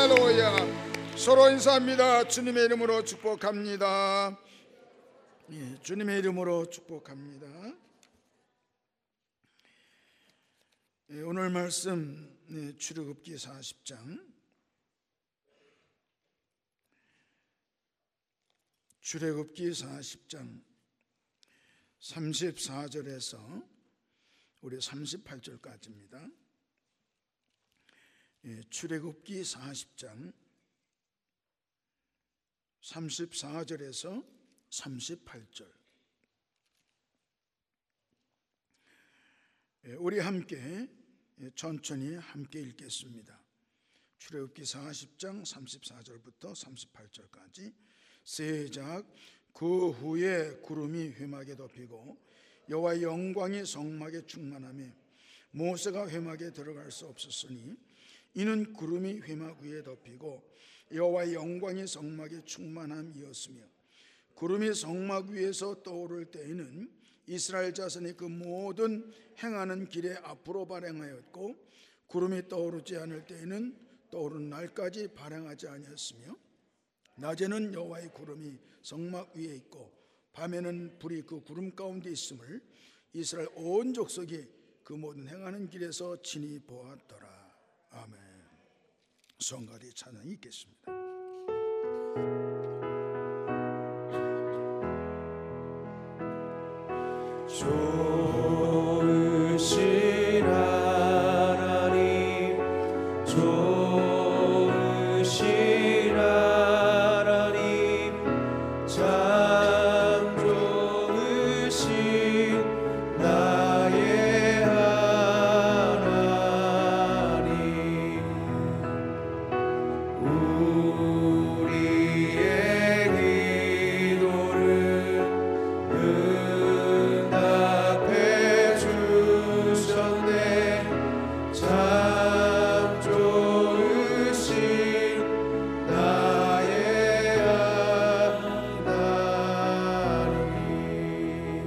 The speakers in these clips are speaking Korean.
할렐루야. 서로 인사합니다. 주님의 이름으로 축복합니다. 주님의 이름으로 축복합니다. 오늘 말씀 출애굽기 40장 출애굽기 40장 34절에서 우리 38절까지입니다. 출애굽기 40장 34절에서 38절 우리 함께 천천히 함께 읽겠습니다. 출애굽기 40장 34절부터 38절까지 시작. 그 후에 구름이 회막에 덮이고 여호와의 영광이 성막에 충만하며 모세가 회막에 들어갈 수 없었으니 이는 구름이 회막 위에 덮이고 여호와의 영광이 성막에 충만함이었으며 구름이 성막 위에서 떠오를 때에는 이스라엘 자손이 그 모든 행하는 길에 앞으로 발행하였고 구름이 떠오르지 않을 때에는 떠오르는 날까지 발행하지 아니었으며 낮에는 여호와의 구름이 성막 위에 있고 밤에는 불이 그 구름 가운데 있음을 이스라엘 온 족속이 그 모든 행하는 길에서 친히 보았더라. 아멘. 성가대 찬양이 있겠습니다. 좋으신 하나님, 좋으신 하나님, 참 좋으신 나의 하나님. 우리의 기도를 응답해 주셨네. 참 좋으신 나의 하나님.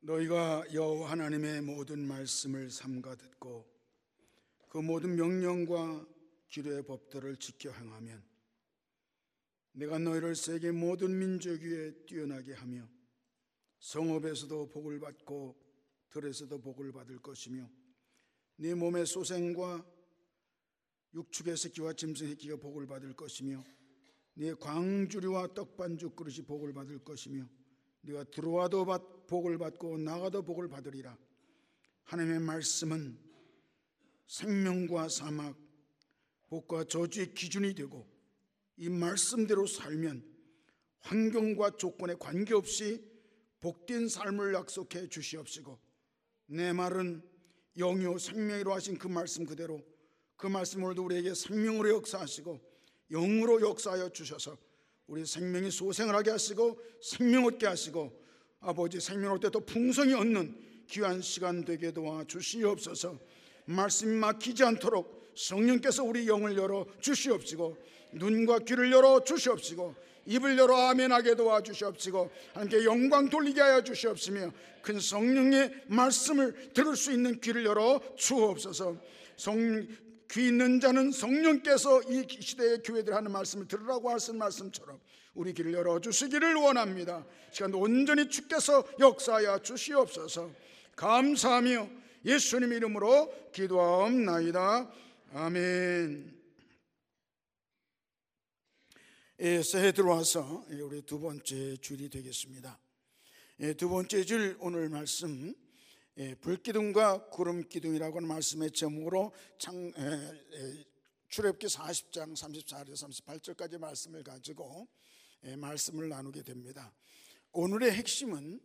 너희가 여호와 하나님의 모든 말씀을 삼가 듣고 그 모든 명령과 기도의 법들을 지켜 행하면 내가 너희를 세계 모든 민족 위에 뛰어나게 하며 성읍에서도 복을 받고 들에서도 복을 받을 것이며 네 몸의 소생과 육축의 새끼와 짐승 새끼가 복을 받을 것이며 네 광주리와 떡반죽 그릇이 복을 받을 것이며 네가 들어와도 복을 받고 나가도 복을 받으리라. 하나님의 말씀은 생명과 사막, 복과 저주의 기준이 되고 이 말씀대로 살면 환경과 조건에 관계없이 복된 삶을 약속해 주시옵시고 내 말은 영이요 생명이로 하신 그 말씀 그대로 그 말씀 오늘도 우리에게 생명으로 역사하시고 영으로 역사하여 주셔서 우리 생명이 소생을 하게 하시고 생명 얻게 하시고 아버지 생명 얻을 때 더 풍성히 얻는 귀한 시간 되게 도와 주시옵소서. 말씀이 막히지 않도록 성령께서 우리 영을 열어 주시옵시고 눈과 귀를 열어 주시옵시고 입을 열어 아멘하게 도와 주시옵시고 하나님께 영광 돌리게 하여 주시옵시며 큰 성령의 말씀을 들을 수 있는 귀를 열어 주옵소서. 귀 있는 자는 성령께서 이 시대의 교회들 하는 말씀을 들으라고 하신 말씀처럼 우리 귀를 열어주시기를 원합니다. 시간 온전히 주께서 역사하여 주시옵소서. 감사하며 예수님 이름으로 기도하옵나이다. 아멘. 새해 들어와서 우리 두 번째 주일이 되겠습니다. 두 번째 주일 오늘 말씀 불기둥과 구름기둥이라고 하는 말씀의 제목으로 출애굽기 40장 34절에서 38절까지 말씀을 가지고 말씀을 나누게 됩니다. 오늘의 핵심은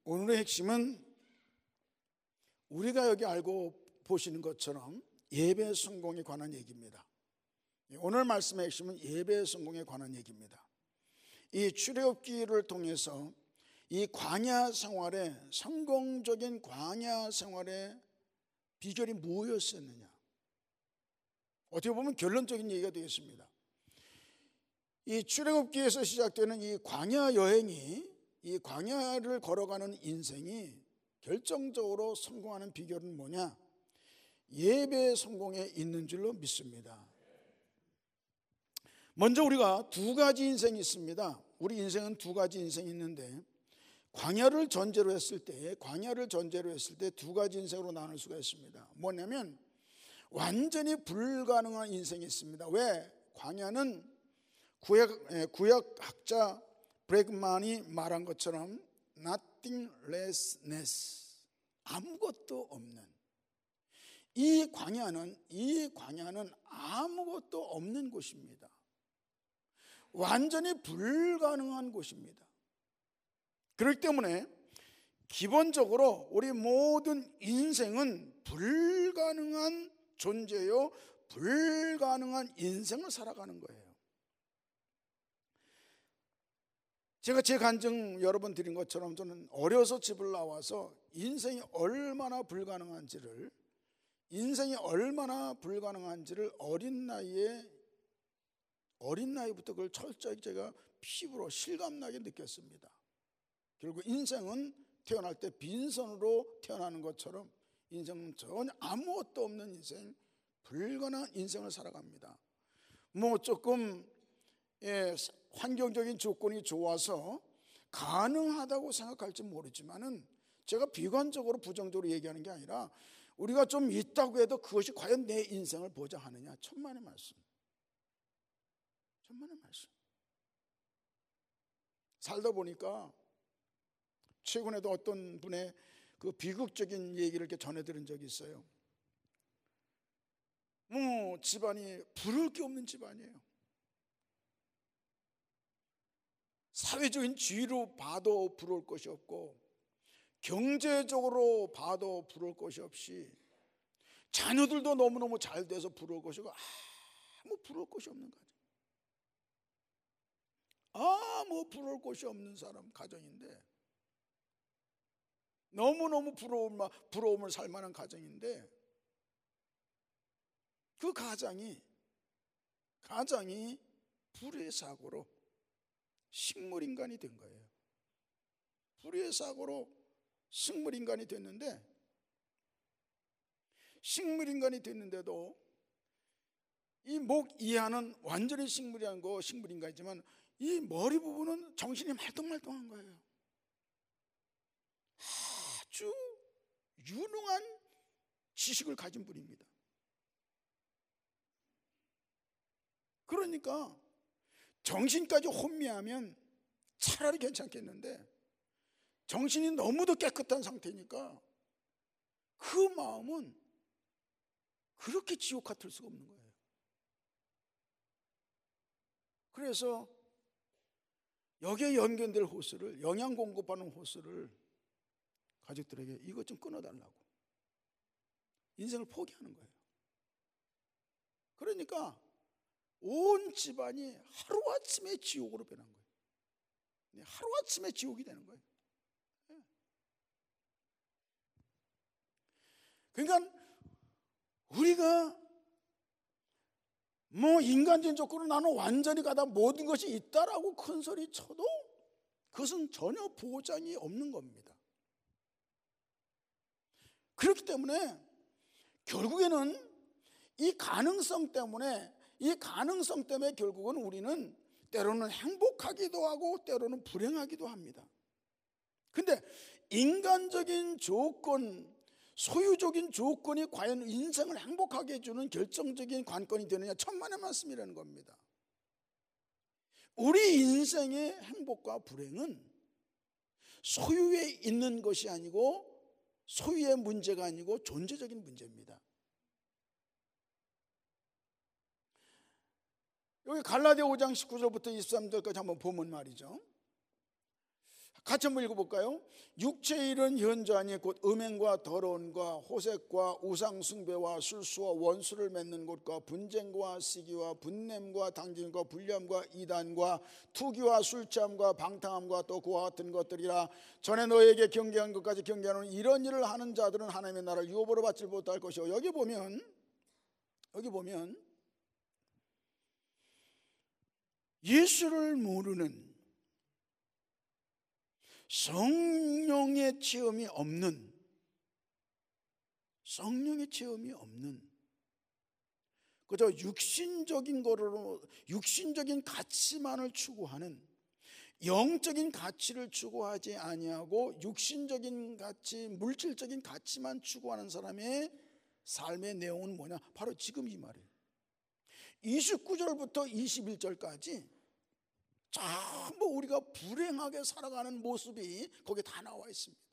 우리가 여기 알고 보시는 것처럼 예배 성공에 관한 얘기입니다. 오늘 말씀의 핵심은 예배 성공에 관한 얘기입니다. 이 출애굽기를 통해서 이 광야 생활의 성공적인 광야 생활의 비결이 무엇이었느냐? 어떻게 보면 결론적인 얘기가 되겠습니다. 이 출애굽기에서 시작되는 이 광야 여행이 이 광야를 걸어가는 인생이 결정적으로 성공하는 비결은 뭐냐? 예배 성공에 있는 줄로 믿습니다. 먼저 우리가 두 가지 인생이 있습니다. 우리 인생은 두 가지 인생이 있는데 광야를 전제로 했을 때 두 가지 인생으로 나눌 수가 있습니다. 뭐냐면 완전히 불가능한 인생이 있습니다. 왜? 광야는 구약학자 브렉만이 말한 것처럼 nothinglessness, 아무것도 없는, 이 광야는 아무것도 없는 곳입니다. 완전히 불가능한 곳입니다. 그렇기 때문에 기본적으로 우리 모든 인생은 불가능한 존재요, 불가능한 인생을 살아가는 거예요. 제가 제 간증 여러 번 드린 것처럼 저는 어려서 집을 나와서 인생이 얼마나 불가능한지를 어린 나이부터 그걸 철저히 제가 피부로 실감나게 느꼈습니다. 결국 인생은 태어날 때 빈손으로 태어나는 것처럼 인생은 전혀 아무것도 없는 인생, 불가능한 인생을 살아갑니다. 뭐 조금 환경적인 조건이 좋아서 가능하다고 생각할지 모르지만은 제가 비관적으로 부정적으로 얘기하는 게 아니라 우리가 좀 있다고 해도 그것이 과연 내 인생을 보장하느냐. 천만의 말씀. 살다 보니까 최근에도 어떤 분의 그 비극적인 얘기를 이렇게 전해드린 적이 있어요. 집안이 부러울 게 없는 집안이에요. 사회적인 지위로 봐도 부러울 것이 없고 경제적으로 봐도 부러울 것이 없이 자녀들도 너무너무 잘 돼서 부러울 것이고 아무 부러울 것이 없는 가정, 아무 부러울 것이 없는 사람 가정인데, 너무너무 부러움을 살 만한 가정인데 그 가장이 불의의 사고로 식물인간이 된 거예요. 불의의 사고로 식물인간이 됐는데도 이 목 이하는 완전히 식물이 아니고 식물인간이지만 이 머리 부분은 정신이 말똥말똥한 거예요. 아주 유능한 지식을 가진 분입니다. 그러니까 정신까지 혼미하면 차라리 괜찮겠는데 정신이 너무도 깨끗한 상태니까 그 마음은 그렇게 지옥 같을 수가 없는 거예요. 그래서 여기에 연결될 호스를, 영양 공급하는 호스를 가족들에게 이것 좀 끊어달라고 인생을 포기하는 거예요. 그러니까 온 집안이 하루아침에 지옥으로 변한 거예요. 하루아침에 지옥이 되는 거예요. 그러니까 우리가 인간적인 조건으로 나는 완전히 가다 모든 것이 있다라고 큰 소리 쳐도 그것은 전혀 보장이 없는 겁니다. 그렇기 때문에 결국에는 이 가능성 때문에 결국은 우리는 때로는 행복하기도 하고 때로는 불행하기도 합니다. 근데 인간적인 조건, 소유적인 조건이 과연 인생을 행복하게 해주는 결정적인 관건이 되느냐, 천만의 말씀이라는 겁니다. 우리 인생의 행복과 불행은 소유에 있는 것이 아니고 소유의 문제가 아니고 존재적인 문제입니다. 여기 갈라디아 5장 19절부터 23절까지 한번 보면 말이죠. 같이 한번 읽어볼까요? 육체의 일은 현저하니 곧 음행과 더러움과 호색과 우상숭배와 술수와 원수를 맺는 것과 분쟁과 시기와 분냄과 당진과 불념과 이단과 투기와 술취함과 방탕함과 또 그와 같은 것들이라. 전에 너에게 경계한 것까지 경계하는 이런 일을 하는 자들은 하나님의 나라를 유업으로 받지 못할 것이요. 여기 보면 예수를 모르는, 성령의 체험이 없는, 그저 육신적인 거로, 육신적인 가치만을 추구하는, 영적인 가치를 추구하지 아니하고 육신적인 가치, 물질적인 가치만 추구하는 사람의 삶의 내용은 뭐냐? 바로 지금 이 말이에요. 29절부터 21절까지 전부 우리가 불행하게 살아가는 모습이 거기에 다 나와 있습니다.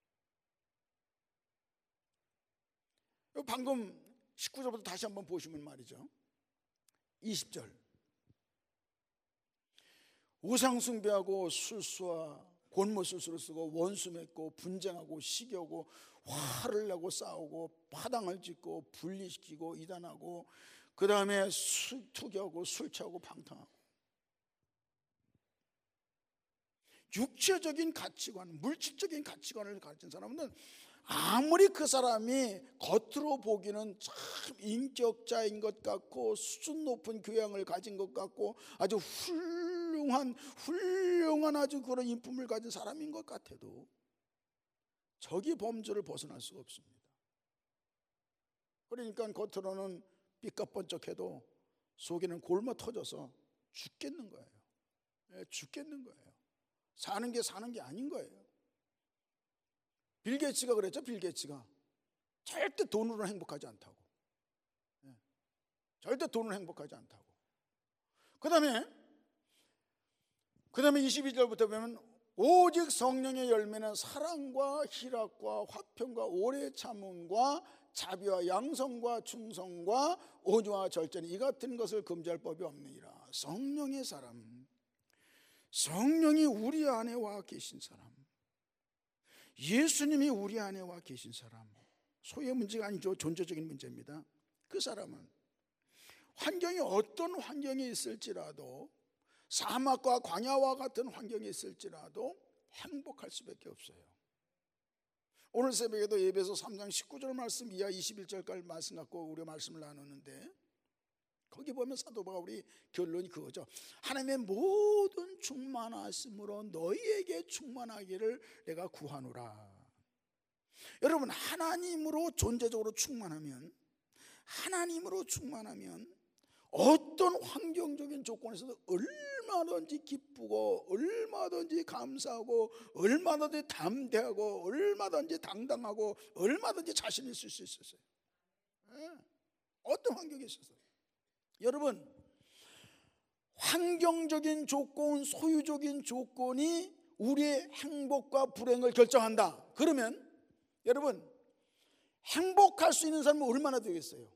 방금 19절부터 다시 한번 보시면 말이죠. 20절. 우상숭배하고 술수와 곤모술수를 쓰고 원수 맺고 분쟁하고 시기하고 화를 내고 싸우고 파당을 짓고 분리시키고 이단하고 그 다음에 투기하고 술 취하고 방탕하고. 육체적인 가치관, 물질적인 가치관을 가진 사람은 아무리 그 사람이 겉으로 보기는 참 인격자인 것 같고 수준 높은 교양을 가진 것 같고 아주 훌륭한 아주 그런 인품을 가진 사람인 것 같아도 저기 범주를 벗어날 수가 없습니다. 그러니까 겉으로는 삐까번쩍해도 속에는 굶어 터져서 죽겠는 거예요. 죽겠는 거예요. 사는 게 아닌 거예요. 빌 게이츠가 그랬죠. 빌 게이츠가 절대 돈으로는 행복하지 않다고. 절대 돈으로는 행복하지 않다고. 그 다음에 22절부터 보면 오직 성령의 열매는 사랑과 희락과 화평과 오래 참음과 자비와 양성과 충성과 온유와 절제니 이 같은 것을 금지할 법이 없느니라. 성령의 사람, 성령이 우리 안에 와 계신 사람, 예수님이 우리 안에 와 계신 사람, 소유의 문제가 아니죠. 존재적인 문제입니다. 그 사람은 환경이 어떤 환경이 있을지라도, 사막과 광야와 같은 환경이 있을지라도 행복할 수밖에 없어요. 오늘 새벽에도 예배서 3장 19절 말씀 이하 21절까지 말씀 갖고 우리 말씀을 나누는데, 거기 보면 사도 바울이 결론이 그거죠. 하나님의 모든 충만하심으로 너희에게 충만하기를 내가 구하노라. 여러분, 하나님으로 존재적으로 충만하면, 하나님으로 충만하면 어떤 환경적인 조건에서도 얼마든지 기쁘고 얼마든지 감사하고 얼마든지 담대하고 얼마든지 당당하고 얼마든지 자신 있을 수 있었어요. 어떤 환경에 있어서. 여러분, 환경적인 조건, 소유적인 조건이 우리의 행복과 불행을 결정한다. 그러면 여러분, 행복할 수 있는 사람은 얼마나 되겠어요?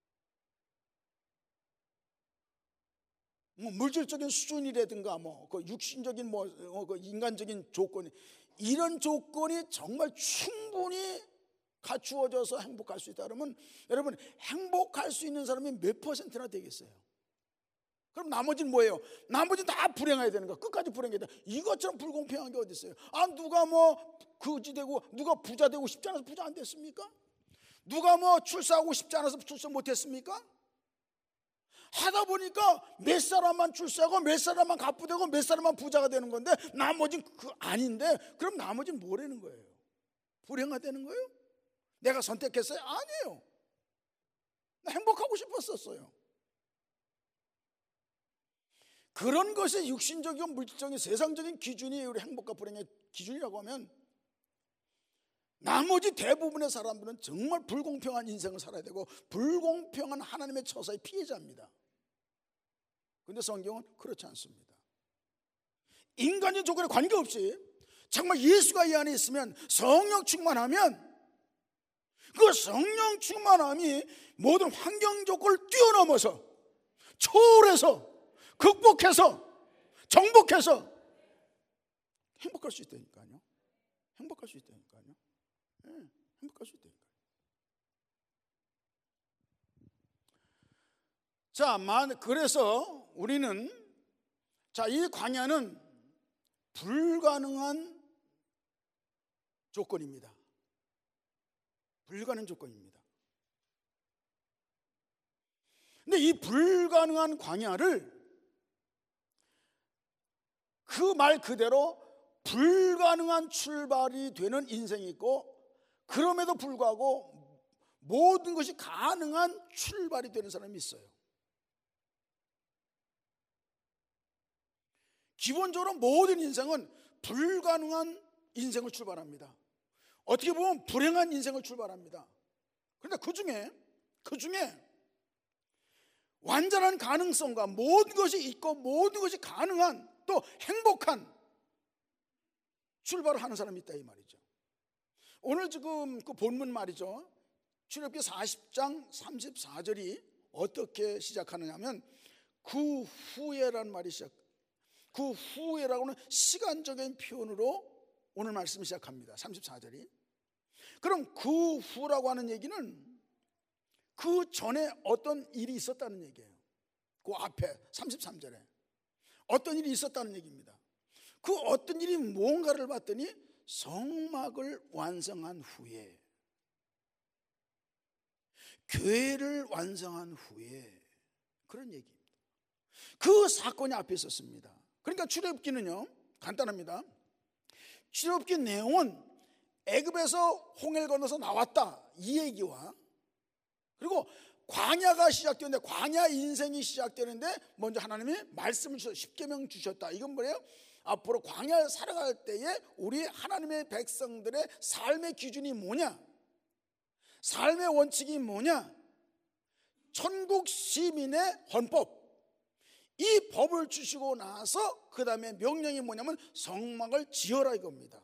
뭐 물질적인 수준이라든가 그 육신적인 그 인간적인 조건이, 이런 조건이 정말 충분히 갖추어져서 행복할 수 있다 그러면 여러분, 행복할 수 있는 사람이 몇 퍼센트나 되겠어요? 그럼 나머지는 뭐예요? 나머지는 다 불행해야 되는 거야. 끝까지 불행해야 돼. 이것처럼 불공평한 게 어디 있어요? 누가 거지 되고, 누가 부자 되고 싶지 않아서 부자 안 됐습니까? 누가 출세하고 싶지 않아서 출세 못했습니까? 하다 보니까 몇 사람만 출세하고 몇 사람만 갑부되고 몇 사람만 부자가 되는 건데 나머지는 아닌데, 그럼 나머지는 뭐라는 거예요? 불행하다는 거예요? 내가 선택했어요? 아니에요. 나 행복하고 싶었었어요. 그런 것이 육신적이고 물질적인 세상적인 기준이 우리 행복과 불행의 기준이라고 하면, 나머지 대부분의 사람들은 정말 불공평한 인생을 살아야 되고 불공평한 하나님의 처사의 피해자입니다. 그런데 성경은 그렇지 않습니다. 인간의 조건에 관계없이 정말 예수가 이 안에 있으면, 성령 충만하면, 그 성령 충만함이 모든 환경 조건을 뛰어넘어서 초월해서 극복해서 정복해서 행복할 수 있다니까요. 행복할 수 있다니까요. 행복할 수 있다니까요. 자, 그래서 우리는, 이 광야는 불가능한 조건입니다. 불가능한 조건입니다. 근데 이 불가능한 광야를 그 말 그대로 불가능한 출발이 되는 인생이 있고, 그럼에도 불구하고 모든 것이 가능한 출발이 되는 사람이 있어요. 기본적으로 모든 인생은 불가능한 인생을 출발합니다. 어떻게 보면 불행한 인생을 출발합니다. 그런데 그 중에 완전한 가능성과 모든 것이 있고 모든 것이 가능한, 또 행복한 출발을 하는 사람이 있다 이 말이죠. 오늘 지금 그 본문 말이죠, 출애굽기 40장 34절이 어떻게 시작하느냐 하면, 그 후에라는 말이 그 후에라고는 시간적인 표현으로 오늘 말씀을 시작합니다. 34절이. 그럼 그 후라고 하는 얘기는 그 전에 어떤 일이 있었다는 얘기예요. 그 앞에 33절에 어떤 일이 있었다는 얘기입니다. 그 어떤 일이 뭔가를 봤더니 성막을 완성한 후에, 교회를 완성한 후에, 그런 얘기입니다. 그 사건이 앞에 있었습니다. 그러니까 출애굽기는요 간단합니다. 출애굽기 내용은 애굽에서 홍해를 건너서 나왔다 이 얘기와, 그리고 광야가 시작되는데, 광야 인생이 시작되는데 먼저 하나님이 말씀을 주셔서 십계명 주셨다. 이건 뭐예요? 앞으로 광야를 살아갈 때에 우리 하나님의 백성들의 삶의 기준이 뭐냐, 삶의 원칙이 뭐냐, 천국 시민의 헌법, 이 법을 주시고 나서 그 다음에 명령이 뭐냐면 성막을 지어라 이겁니다.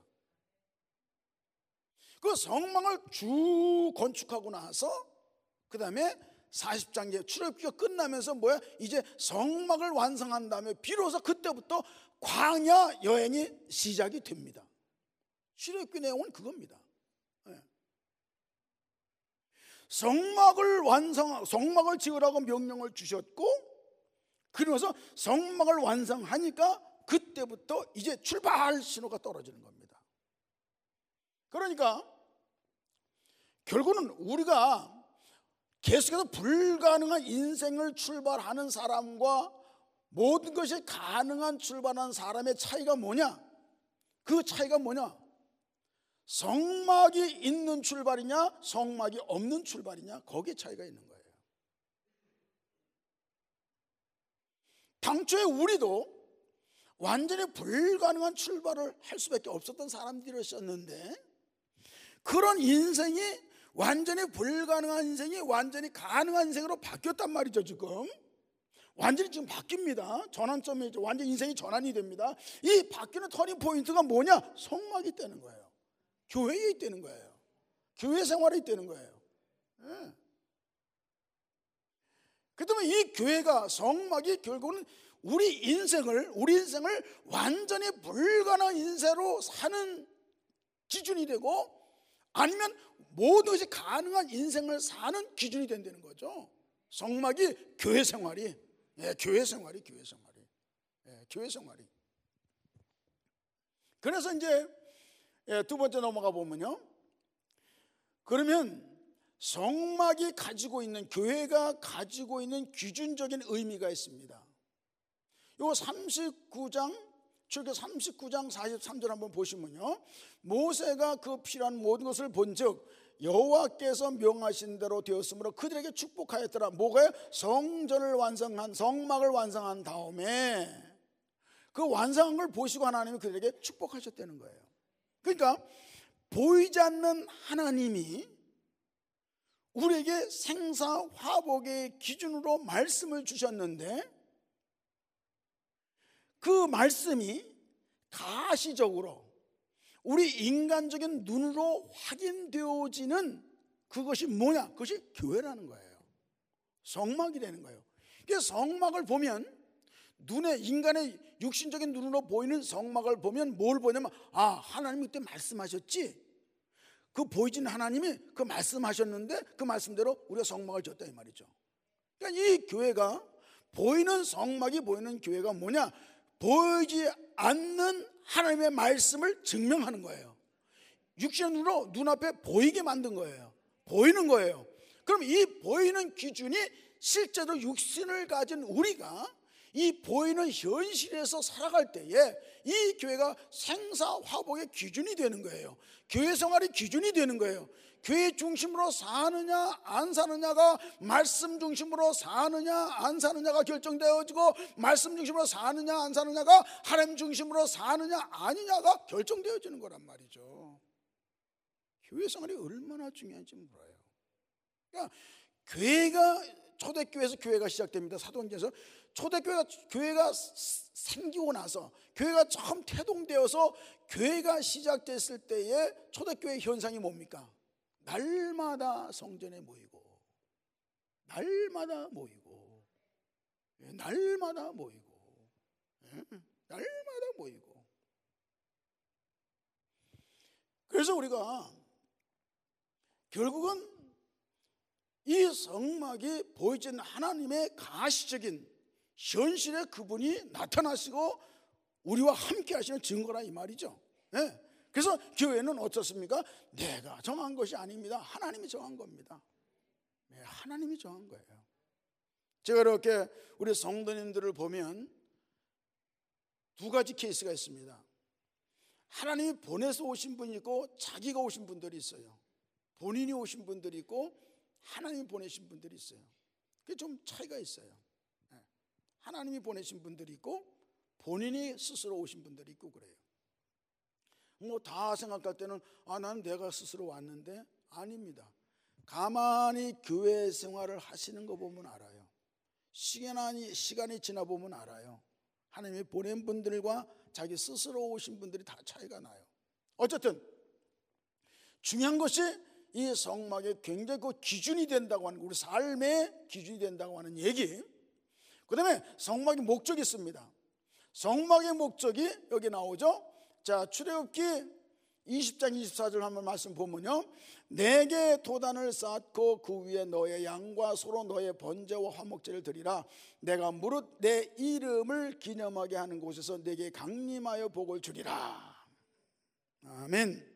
그 성막을 쭉 건축하고 나서 그 다음에 40장계 출애굽기가 끝나면서 이제 성막을 완성한 다음에 비로소 그때부터 광야 여행이 시작이 됩니다. 출애굽기 내용은 그겁니다. 성막을 지으라고 명령을 주셨고, 그러면서 성막을 완성하니까 그때부터 이제 출발 신호가 떨어지는 겁니다. 그러니까 결국은 우리가 계속해서 불가능한 인생을 출발하는 사람과 모든 것이 가능한 출발하는 사람의 차이가 뭐냐? 그 차이가 뭐냐? 성막이 있는 출발이냐 성막이 없는 출발이냐, 거기에 차이가 있는 거예요. 당초에 우리도 완전히 불가능한 출발을 할 수밖에 없었던 사람들이었는데, 그런 인생이 완전히 불가능한 인생이 완전히 가능한 인생으로 바뀌었단 말이죠. 지금 완전히 지금 바뀝니다. 전환점이 완전히 인생이 전환이 됩니다. 이 바뀌는 터닝 포인트가 뭐냐? 성막이 있다는 거예요. 교회에 있다는 거예요. 교회 생활에 있다는 거예요. 네. 그 때문에 이 교회가, 성막이 결국은 우리 인생을 완전히 불가능한 인생으로 사는 기준이 되고, 아니면 모든 것이 가능한 인생을 사는 기준이 된다는 거죠. 성막이 교회 생활이, 교회 생활이. 그래서 이제 두 번째 넘어가 보면요, 그러면 성막이 가지고 있는, 교회가 가지고 있는 기준적인 의미가 있습니다. 요 39장, 출애굽기 39장 43절 한번 보시면요, 모세가 그 필요한 모든 것을 본즉 여호와께서 명하신 대로 되었으므로 그들에게 축복하였더라. 뭐가요? 성전을 완성한, 성막을 완성한 다음에 그 완성한 걸 보시고 하나님이 그들에게 축복하셨다는 거예요. 그러니까 보이지 않는 하나님이 우리에게 생사화복의 기준으로 말씀을 주셨는데, 그 말씀이 가시적으로 우리 인간적인 눈으로 확인되어지는 그것이 뭐냐? 그것이 교회라는 거예요. 성막이 되는 거예요. 그래서 성막을 보면, 눈에, 인간의 육신적인 눈으로 보이는 성막을 보면 뭘 보냐면, 하나님이 그때 말씀하셨지, 그 보이진 하나님이 그 말씀하셨는데 그 말씀대로 우리가 성막을 졌다, 이 말이죠. 그러니까 이 교회가, 보이는 성막이 보이는 교회가 뭐냐? 보이지 않는 하나님의 말씀을 증명하는 거예요. 육신의 눈으로 눈앞에 보이게 만든 거예요. 보이는 거예요. 그럼 이 보이는 기준이 실제로 육신을 가진 우리가 이 보이는 현실에서 살아갈 때에 이 교회가 생사화복의 기준이 되는 거예요. 교회 생활의 기준이 되는 거예요. 교회 중심으로 사느냐 안 사느냐가, 말씀 중심으로 사느냐 안 사느냐가 결정되어지고, 말씀 중심으로 사느냐 안 사느냐가 하나님 중심으로 사느냐 아니냐가 결정되어지는 거란 말이죠. 교회 생활이 얼마나 중요한지 몰라요. 그러니까 교회가, 초대교회에서 교회가 시작됩니다. 사도행전에서 교회가 생기고 나서, 교회가 처음 태동되어서 교회가 시작됐을 때의 초대교회 현상이 뭡니까? 날마다 성전에 모이고, 날마다 모이고, 날마다 모이고. 그래서 우리가 결국은 이 성막이 보이지 않는 하나님의 가시적인 현실에 그분이 나타나시고 우리와 함께 하시는 증거라, 이 말이죠. 그래서 교회는 어떻습니까? 내가 정한 것이 아닙니다. 하나님이 정한 겁니다. 하나님이 정한 거예요. 제가 이렇게 우리 성도님들을 보면 두 가지 케이스가 있습니다. 하나님이 보내서 오신 분이 있고, 자기가 오신 분들이 있어요. 본인이 오신 분들이 있고, 하나님이 보내신 분들이 있어요. 그게 좀 차이가 있어요. 하나님이 보내신 분들이 있고, 본인이 스스로 오신 분들이 있고 그래요. 뭐 다 생각할 때는 난 내가 스스로 왔는데, 아닙니다. 가만히 교회 생활을 하시는 거 보면 알아요. 시간이 지나 보면 알아요. 하나님이 보낸 분들과 자기 스스로 오신 분들이 다 차이가 나요. 어쨌든 중요한 것이 이 성막의 굉장히 그 기준이 된다고 하는, 우리 삶의 기준이 된다고 하는 얘기. 그 다음에 성막의 목적이 있습니다. 성막의 목적이 여기 나오죠. 자, 출애굽기 20장 24절 한번 말씀 보면요, 내게 도단을 쌓고 그 위에 너의 양과 소로 너의 번제와 화목제를 드리라. 내가 무릇 내 이름을 기념하게 하는 곳에서 내게 강림하여 복을 주리라. 아멘.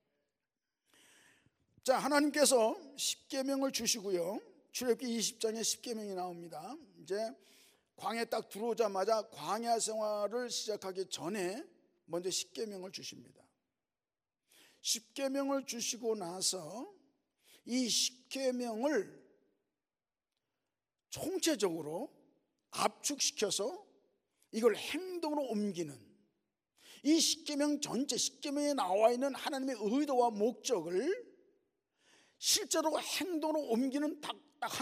자, 하나님께서 십계명을 주시고요, 출애굽기 20장에 십계명이 나옵니다. 이제 광야에 딱 들어오자마자 광야 생활을 시작하기 전에 먼저 십계명을 주십니다. 십계명을 주시고 나서 이 십계명을 총체적으로 압축시켜서 이걸 행동으로 옮기는, 이 십계명 전체, 십계명에 나와 있는 하나님의 의도와 목적을 실제로 행동으로 옮기는 딱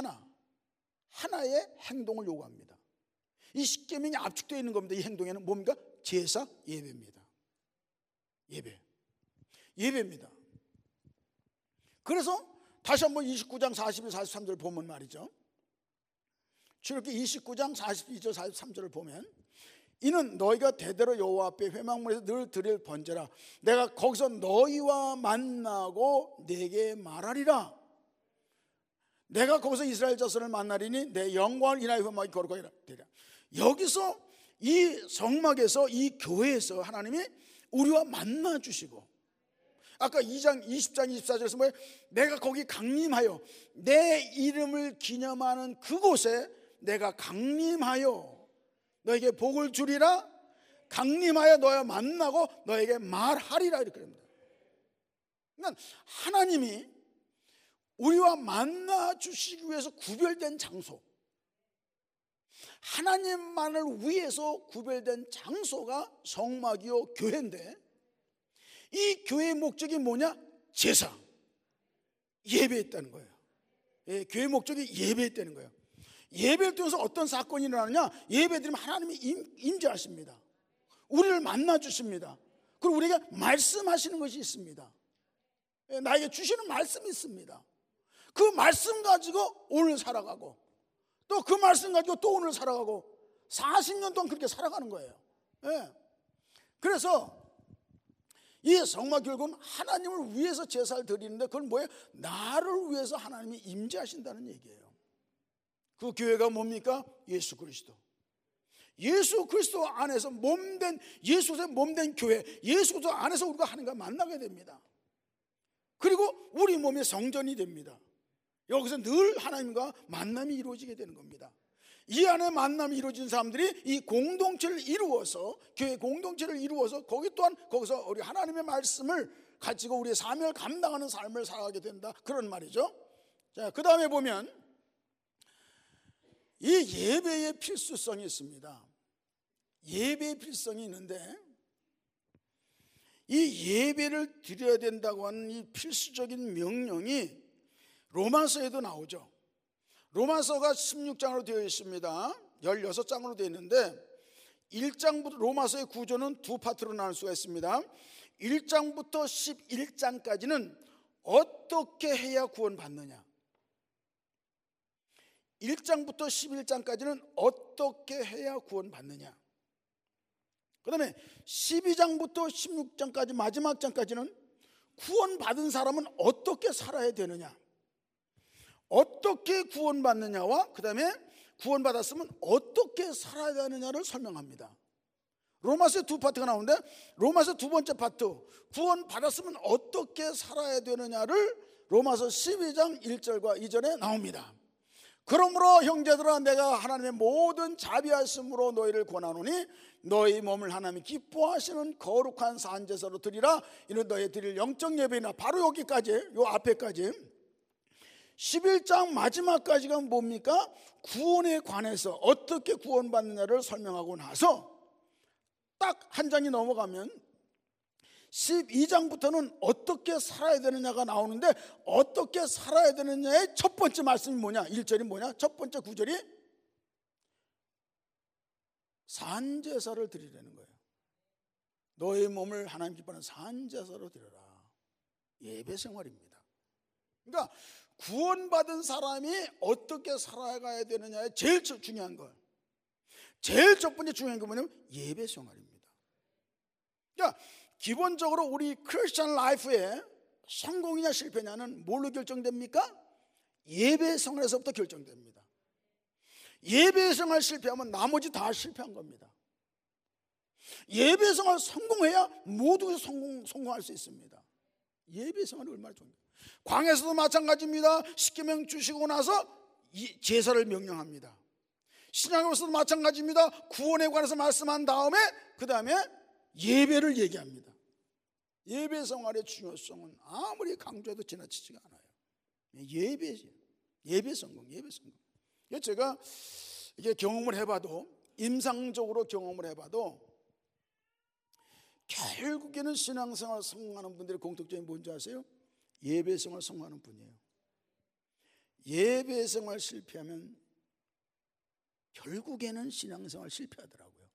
하나의 행동을 요구합니다. 이 십계명이 압축되어 있는 겁니다. 이 행동에는 뭡니까? 제사, 예배입니다. 예배입니다. 그래서 다시 한번 29장 42, 43절 보면 말이죠, 출애굽기 29장 42절 43절을 보면, 이는 너희가 대대로 여호와 앞에 회막문에서 늘 드릴 번제라. 내가 거기서 너희와 만나고 내게 말하리라. 내가 거기서 이스라엘 자손을 만나리니 내 영광을 인하여 회막이 거룩하리라. 여기서 이 성막에서, 이 교회에서 하나님이 우리와 만나 주시고, 아까 2장 20장 24절에서 뭐예요? 내가 거기 강림하여 내 이름을 기념하는 그곳에 내가 강림하여 너에게 복을 주리라. 강림하여 너와 만나고 너에게 말하리라, 이렇게 됩니다. 그러니까 하나님이 우리와 만나 주시기 위해서 구별된 장소, 하나님만을 위해서 구별된 장소가 성막이요 교회인데, 이 교회의 목적이 뭐냐? 제사, 예배했다는 거예요. 교회의 목적이 예배했다는 거예요. 예배를 통해서 어떤 사건이 일어나느냐? 예배드리면 하나님이 임재하십니다. 우리를 만나 주십니다. 그리고 우리에게 말씀하시는 것이 있습니다. 나에게 주시는 말씀이 있습니다. 그 말씀 가지고 오늘 살아가고, 또 그 말씀 가지고 또 오늘 살아가고, 40년 동안 그렇게 살아가는 거예요. 그래서 이 성막 결국은 하나님을 위해서 제사를 드리는데, 그건 뭐예요? 나를 위해서 하나님이 임재하신다는 얘기예요. 그 교회가 뭡니까? 예수 그리스도. 예수 그리스도 안에서 몸된, 예수의 몸된 교회, 예수 그리스도 안에서 우리가 하나님과 만나게 됩니다. 그리고 우리 몸의 성전이 됩니다. 여기서 늘 하나님과 만남이 이루어지게 되는 겁니다. 이 안에 만남이 이루어진 사람들이 이 공동체를 이루어서, 교회 공동체를 이루어서 거기 또한 거기서 우리 하나님의 말씀을 가지고 우리의 사명을 감당하는 삶을 살아가게 된다, 그런 말이죠. 자, 그 다음에 보면 이 예배의 필수성이 있습니다. 예배의 필수성이 있는데, 이 예배를 드려야 된다고 하는 이 필수적인 명령이 로마서에도 나오죠. 로마서가 16장으로 되어 있습니다. 16장으로 되어 있는데, 1장부터, 로마서의 구조는 두 파트로 나눌 수가 있습니다. 1장부터 11장까지는 어떻게 해야 구원받느냐, 1장부터 11장까지는 어떻게 해야 구원받느냐, 그 다음에 12장부터 16장까지 마지막 장까지는 구원받은 사람은 어떻게 살아야 되느냐, 어떻게 구원받느냐와 그 다음에 구원받았으면 어떻게 살아야 되느냐를 설명합니다. 로마서에 두 파트가 나오는데, 로마서 두 번째 파트, 구원받았으면 어떻게 살아야 되느냐를 로마서 12장 1절과 2절에 나옵니다. 그러므로 형제들아, 내가 하나님의 모든 자비하심으로 너희를 권하노니 너희 몸을 하나님이 기뻐하시는 거룩한 산제사로 드리라. 이는 너희 드릴 영적 예배이나. 바로 여기까지, 요 앞에까지 11장 마지막까지가 뭡니까? 구원에 관해서 어떻게 구원받느냐를 설명하고 나서 딱 한 장이 넘어가면 12장부터는 어떻게 살아야 되느냐가 나오는데, 어떻게 살아야 되느냐의 첫 번째 말씀이 뭐냐? 1절이 뭐냐? 첫 번째 구절이 산제사를 드리라는 거예요. 너의 몸을 하나님 기뻐하는 산제사로 드려라. 예배 생활입니다. 그러니까 구원받은 사람이 어떻게 살아가야 되느냐의 제일 중요한 것, 제일 첫 번째 중요한 게 뭐냐면 예배 생활입니다. 그러니까 기본적으로 우리 크리스천 라이프의 성공이냐 실패냐는 뭘로 결정됩니까? 예배 생활에서부터 결정됩니다. 예배 생활 실패하면 나머지 다 실패한 겁니다. 예배 생활 성공해야 모두 성공할 수 있습니다. 예배 생활이 얼마나 중요해요. 광야에서도 마찬가지입니다. 십계명 주시고 나서 제사를 명령합니다. 신약에서도 마찬가지입니다. 구원에 관해서 말씀한 다음에 그 다음에 예배를 얘기합니다. 예배 생활의 중요성은 아무리 강조해도 지나치지가 않아요. 예배 성공. 제가 이게 경험을 해봐도, 임상적으로 경험을 해봐도 결국에는 신앙생활 성공하는 분들의 공통점이 뭔지 아세요? 예배생활 성공하는 분이에요. 예배생활 실패하면 결국에는 신앙생활 실패하더라고요.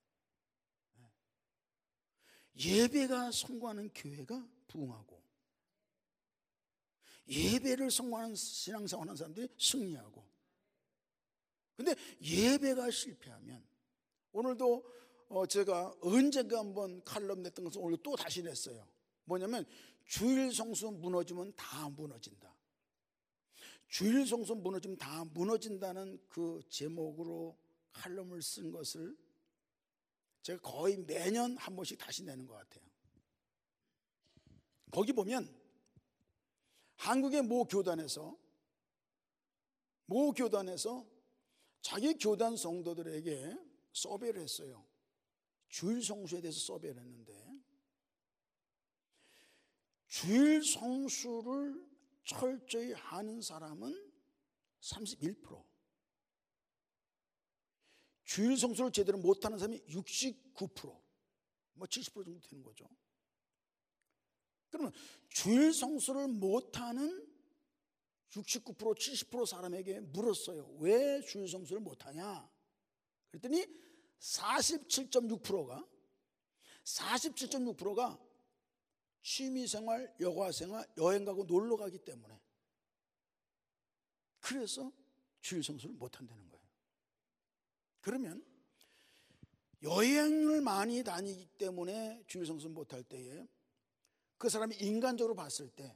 예배가 성공하는 교회가 부흥하고, 예배를 성공하는 신앙생활하는 사람들이 승리하고. 근데 예배가 실패하면, 오늘도 제가 언젠가 한번 칼럼 냈던 것을 오늘 또 다시 냈어요. 뭐냐면 주일 성수 무너지면 다 무너진다. 주일 성수 무너지면 다 무너진다는 그 제목으로 칼럼을 쓴 것을 제가 거의 매년 한 번씩 다시 내는 것 같아요. 거기 보면 한국의 모 교단에서 자기 교단 성도들에게 서베이를 했어요. 주일 성수에 대해서 서베이를 했는데, 주일 성수를 철저히 하는 사람은 31%, 주일 성수를 제대로 못하는 사람이 69%, 뭐 70% 정도 되는 거죠. 그러면 주일 성수를 못하는 69%, 70% 사람에게 물었어요. 왜 주일 성수를 못하냐? 그랬더니 47.6%가 취미생활, 여가생활, 여행 가고 놀러 가기 때문에, 그래서 주일 성수를 못한다는 거예요. 그러면 여행을 많이 다니기 때문에 주일 성수를 못할 때에 그 사람이 인간적으로 봤을 때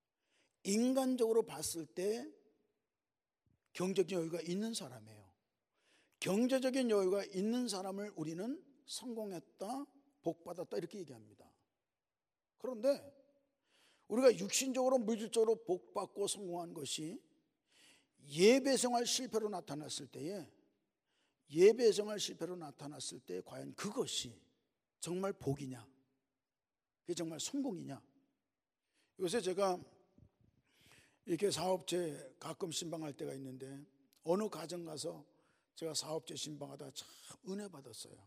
경제적인 여유가 있는 사람이에요. 경제적인 여유가 있는 사람을 우리는 성공했다, 복받았다 이렇게 얘기합니다. 그런데 우리가 육신적으로 물질적으로 복받고 성공한 것이 예배생활 실패로 나타났을 때에, 과연 그것이 정말 복이냐, 그게 정말 성공이냐. 요새 제가 이렇게 사업체 가끔 신방할 때가 있는데, 어느 가정 가서 제가 사업체 신방하다 참 은혜 받았어요.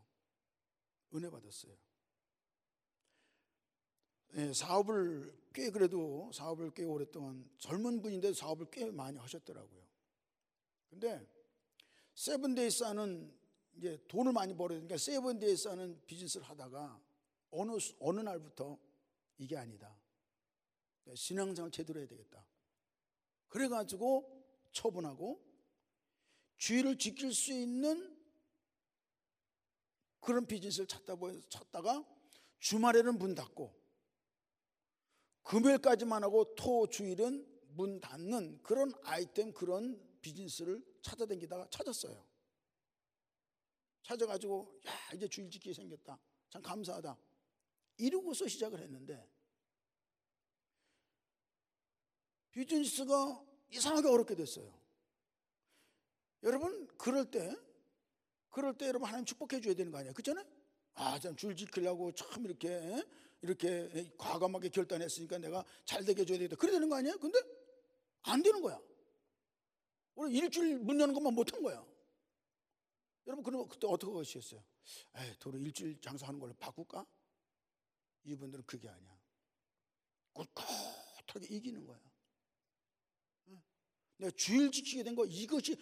예, 사업을 꽤 오랫동안, 젊은 분인데 사업을 꽤 많이 하셨더라고요. 근데 세븐데이스 하는, 이제 돈을 많이 벌어야 되니까 세븐데이스 하는 비즈니스를 하다가 어느 날부터 이게 아니다, 신앙생활 제대로 해야 되겠다, 그래가지고 처분하고 주의를 지킬 수 있는 그런 비즈니스를 찾다가 주말에는 문 닫고 금요일까지만 하고 토 주일은 문 닫는 그런 아이템, 그런 비즈니스를 찾아다니다가 찾았어요. 찾아가지고 이제 주일 지키게 생겼다, 참 감사하다 이러고서 시작을 했는데, 비즈니스가 이상하게 어렵게 됐어요. 여러분, 그럴 때 여러분 하나님 축복해 줘야 되는 거 아니에요? 그렇잖아요? 참 줄 지키려고 참 이렇게 과감하게 결단했으니까 내가 잘 되게 해줘야 되겠다, 그래야 되는 거 아니에요? 근데 안 되는 거야. 우리 일주일 문 여는 것만 못한 거야. 여러분, 그럼 그때 어떻게 하시겠어요? 도로 일주일 장사하는 걸로 바꿀까? 이분들은 그게 아니야. 꿋꿋하게 이기는 거야. 내가 주일 지키게 된 거, 이것이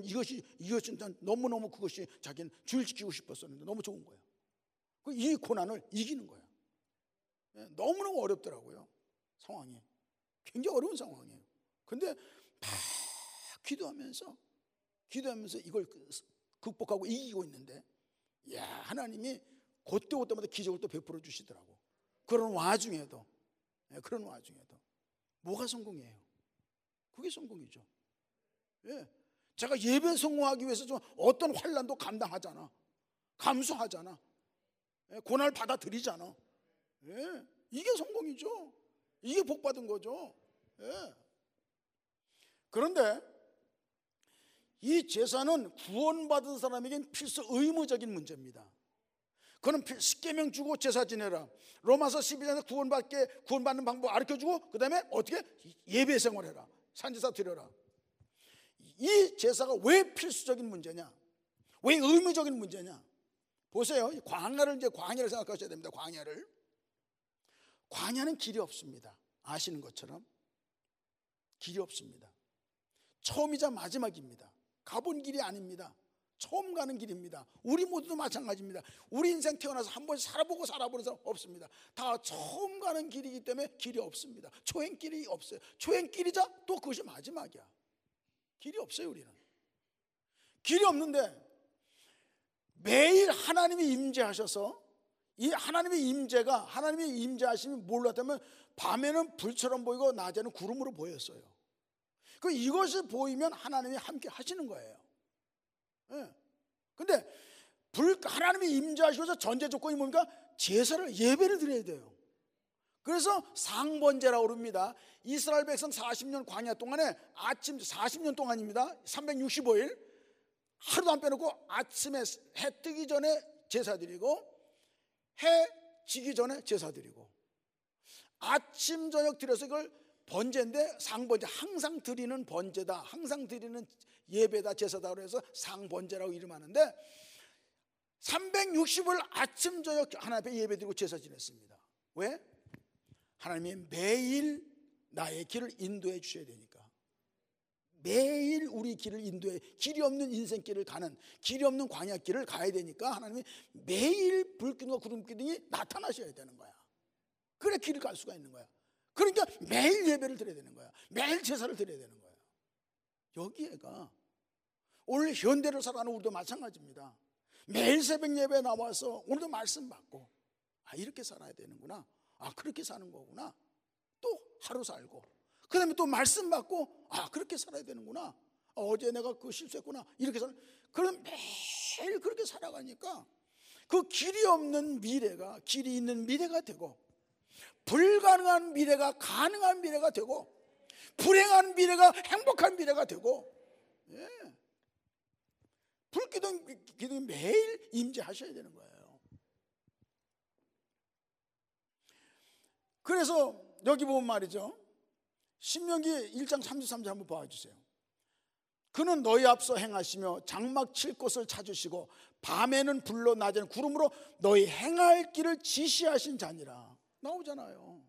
너무너무 그것이 자기는 주일 지키고 싶었었는데 너무 좋은 거야. 이 고난을 이기는 거야. 너무너무 어렵더라고요. 상황이 굉장히 어려운 상황이에요. 근데 막 기도하면서 이걸 극복하고 이기고 있는데, 하나님이 그때마다 기적을 또 베풀어 주시더라고. 그런 와중에도 뭐가 성공이에요? 그게 성공이죠. 제가 예배 성공하기 위해서 좀 어떤 환난도 감당하잖아, 감수하잖아, 고난을 받아들이잖아. 이게 성공이죠. 이게 복받은 거죠. 그런데 이 제사는 구원받은 사람에겐 필수 의무적인 문제입니다. 그는 십계명 주고 제사 지내라. 로마서 12장에 구원받는 방법 가르쳐주고 그 다음에 어떻게 예배 생활해라. 산제사 드려라. 이 제사가 왜 필수적인 문제냐, 왜 의무적인 문제냐. 보세요. 광야를 생각하셔야 됩니다. 광야는 길이 없습니다. 아시는 것처럼 길이 없습니다. 처음이자 마지막입니다. 가본 길이 아닙니다. 처음 가는 길입니다. 우리 모두도 마찬가지입니다. 우리 인생 태어나서 한 번 살아보는 사람 없습니다. 다 처음 가는 길이기 때문에 길이 없습니다. 초행길이 없어요. 초행길이자 또 그것이 마지막이야. 길이 없어요. 우리는 길이 없는데 매일 하나님이 임재하셔서, 이 하나님의 임재하심이 뭘로 나타나면 밤에는 불처럼 보이고 낮에는 구름으로 보였어요. 이것이 보이면 하나님이 함께 하시는 거예요. 근데 하나님이 임재하셔서 전제 조건이 뭡니까? 예배를 드려야 돼요. 그래서 상번제라고 그럽니다. 이스라엘 백성 40년 광야 동안에 아침 40년 동안입니다. 365일 하루도 안 빼놓고 아침에 해 뜨기 전에 제사 드리고 해 지기 전에 제사 드리고, 아침 저녁 드려서 이걸 번제인데, 상번제, 항상 드리는 번제다, 항상 드리는 예배다, 제사다 그래서 상번제라고 이름하는데 360을 아침 저녁 하나님 앞에 예배 드리고 제사 지냈습니다. 왜? 하나님이 매일 나의 길을 인도해 주셔야 되니까. 매일 우리 길을 인도해, 길이 없는 인생길을 가는, 길이 없는 광야길을 가야 되니까 하나님이 매일 불기둥과 구름기둥이 나타나셔야 되는 거야. 그래 길을 갈 수가 있는 거야. 그러니까 매일 예배를 드려야 되는 거야. 매일 제사를 드려야 되는 거야. 여기에가 오늘 현대를 살아가는 우리도 마찬가지입니다. 매일 새벽 예배에 나와서 오늘도 말씀 받고, 이렇게 살아야 되는구나, 그렇게 사는 거구나, 또 하루 살고, 그 다음에 또 말씀 받고, 그렇게 살아야 되는구나, 어제 내가 그거 실수했구나, 이렇게 그럼 매일 그렇게 살아가니까 그 길이 없는 미래가 길이 있는 미래가 되고, 불가능한 미래가 가능한 미래가 되고, 불행한 미래가 행복한 미래가 되고, 불기둥이 매일 임재하셔야 되는 거예요. 그래서 여기 보면 말이죠, 신명기 1장 33절 한번 봐주세요. 그는 너희 앞서 행하시며 장막 칠 곳을 찾으시고 밤에는 불로 낮에는 구름으로 너희 행할 길을 지시하신 자니라. 나오잖아요.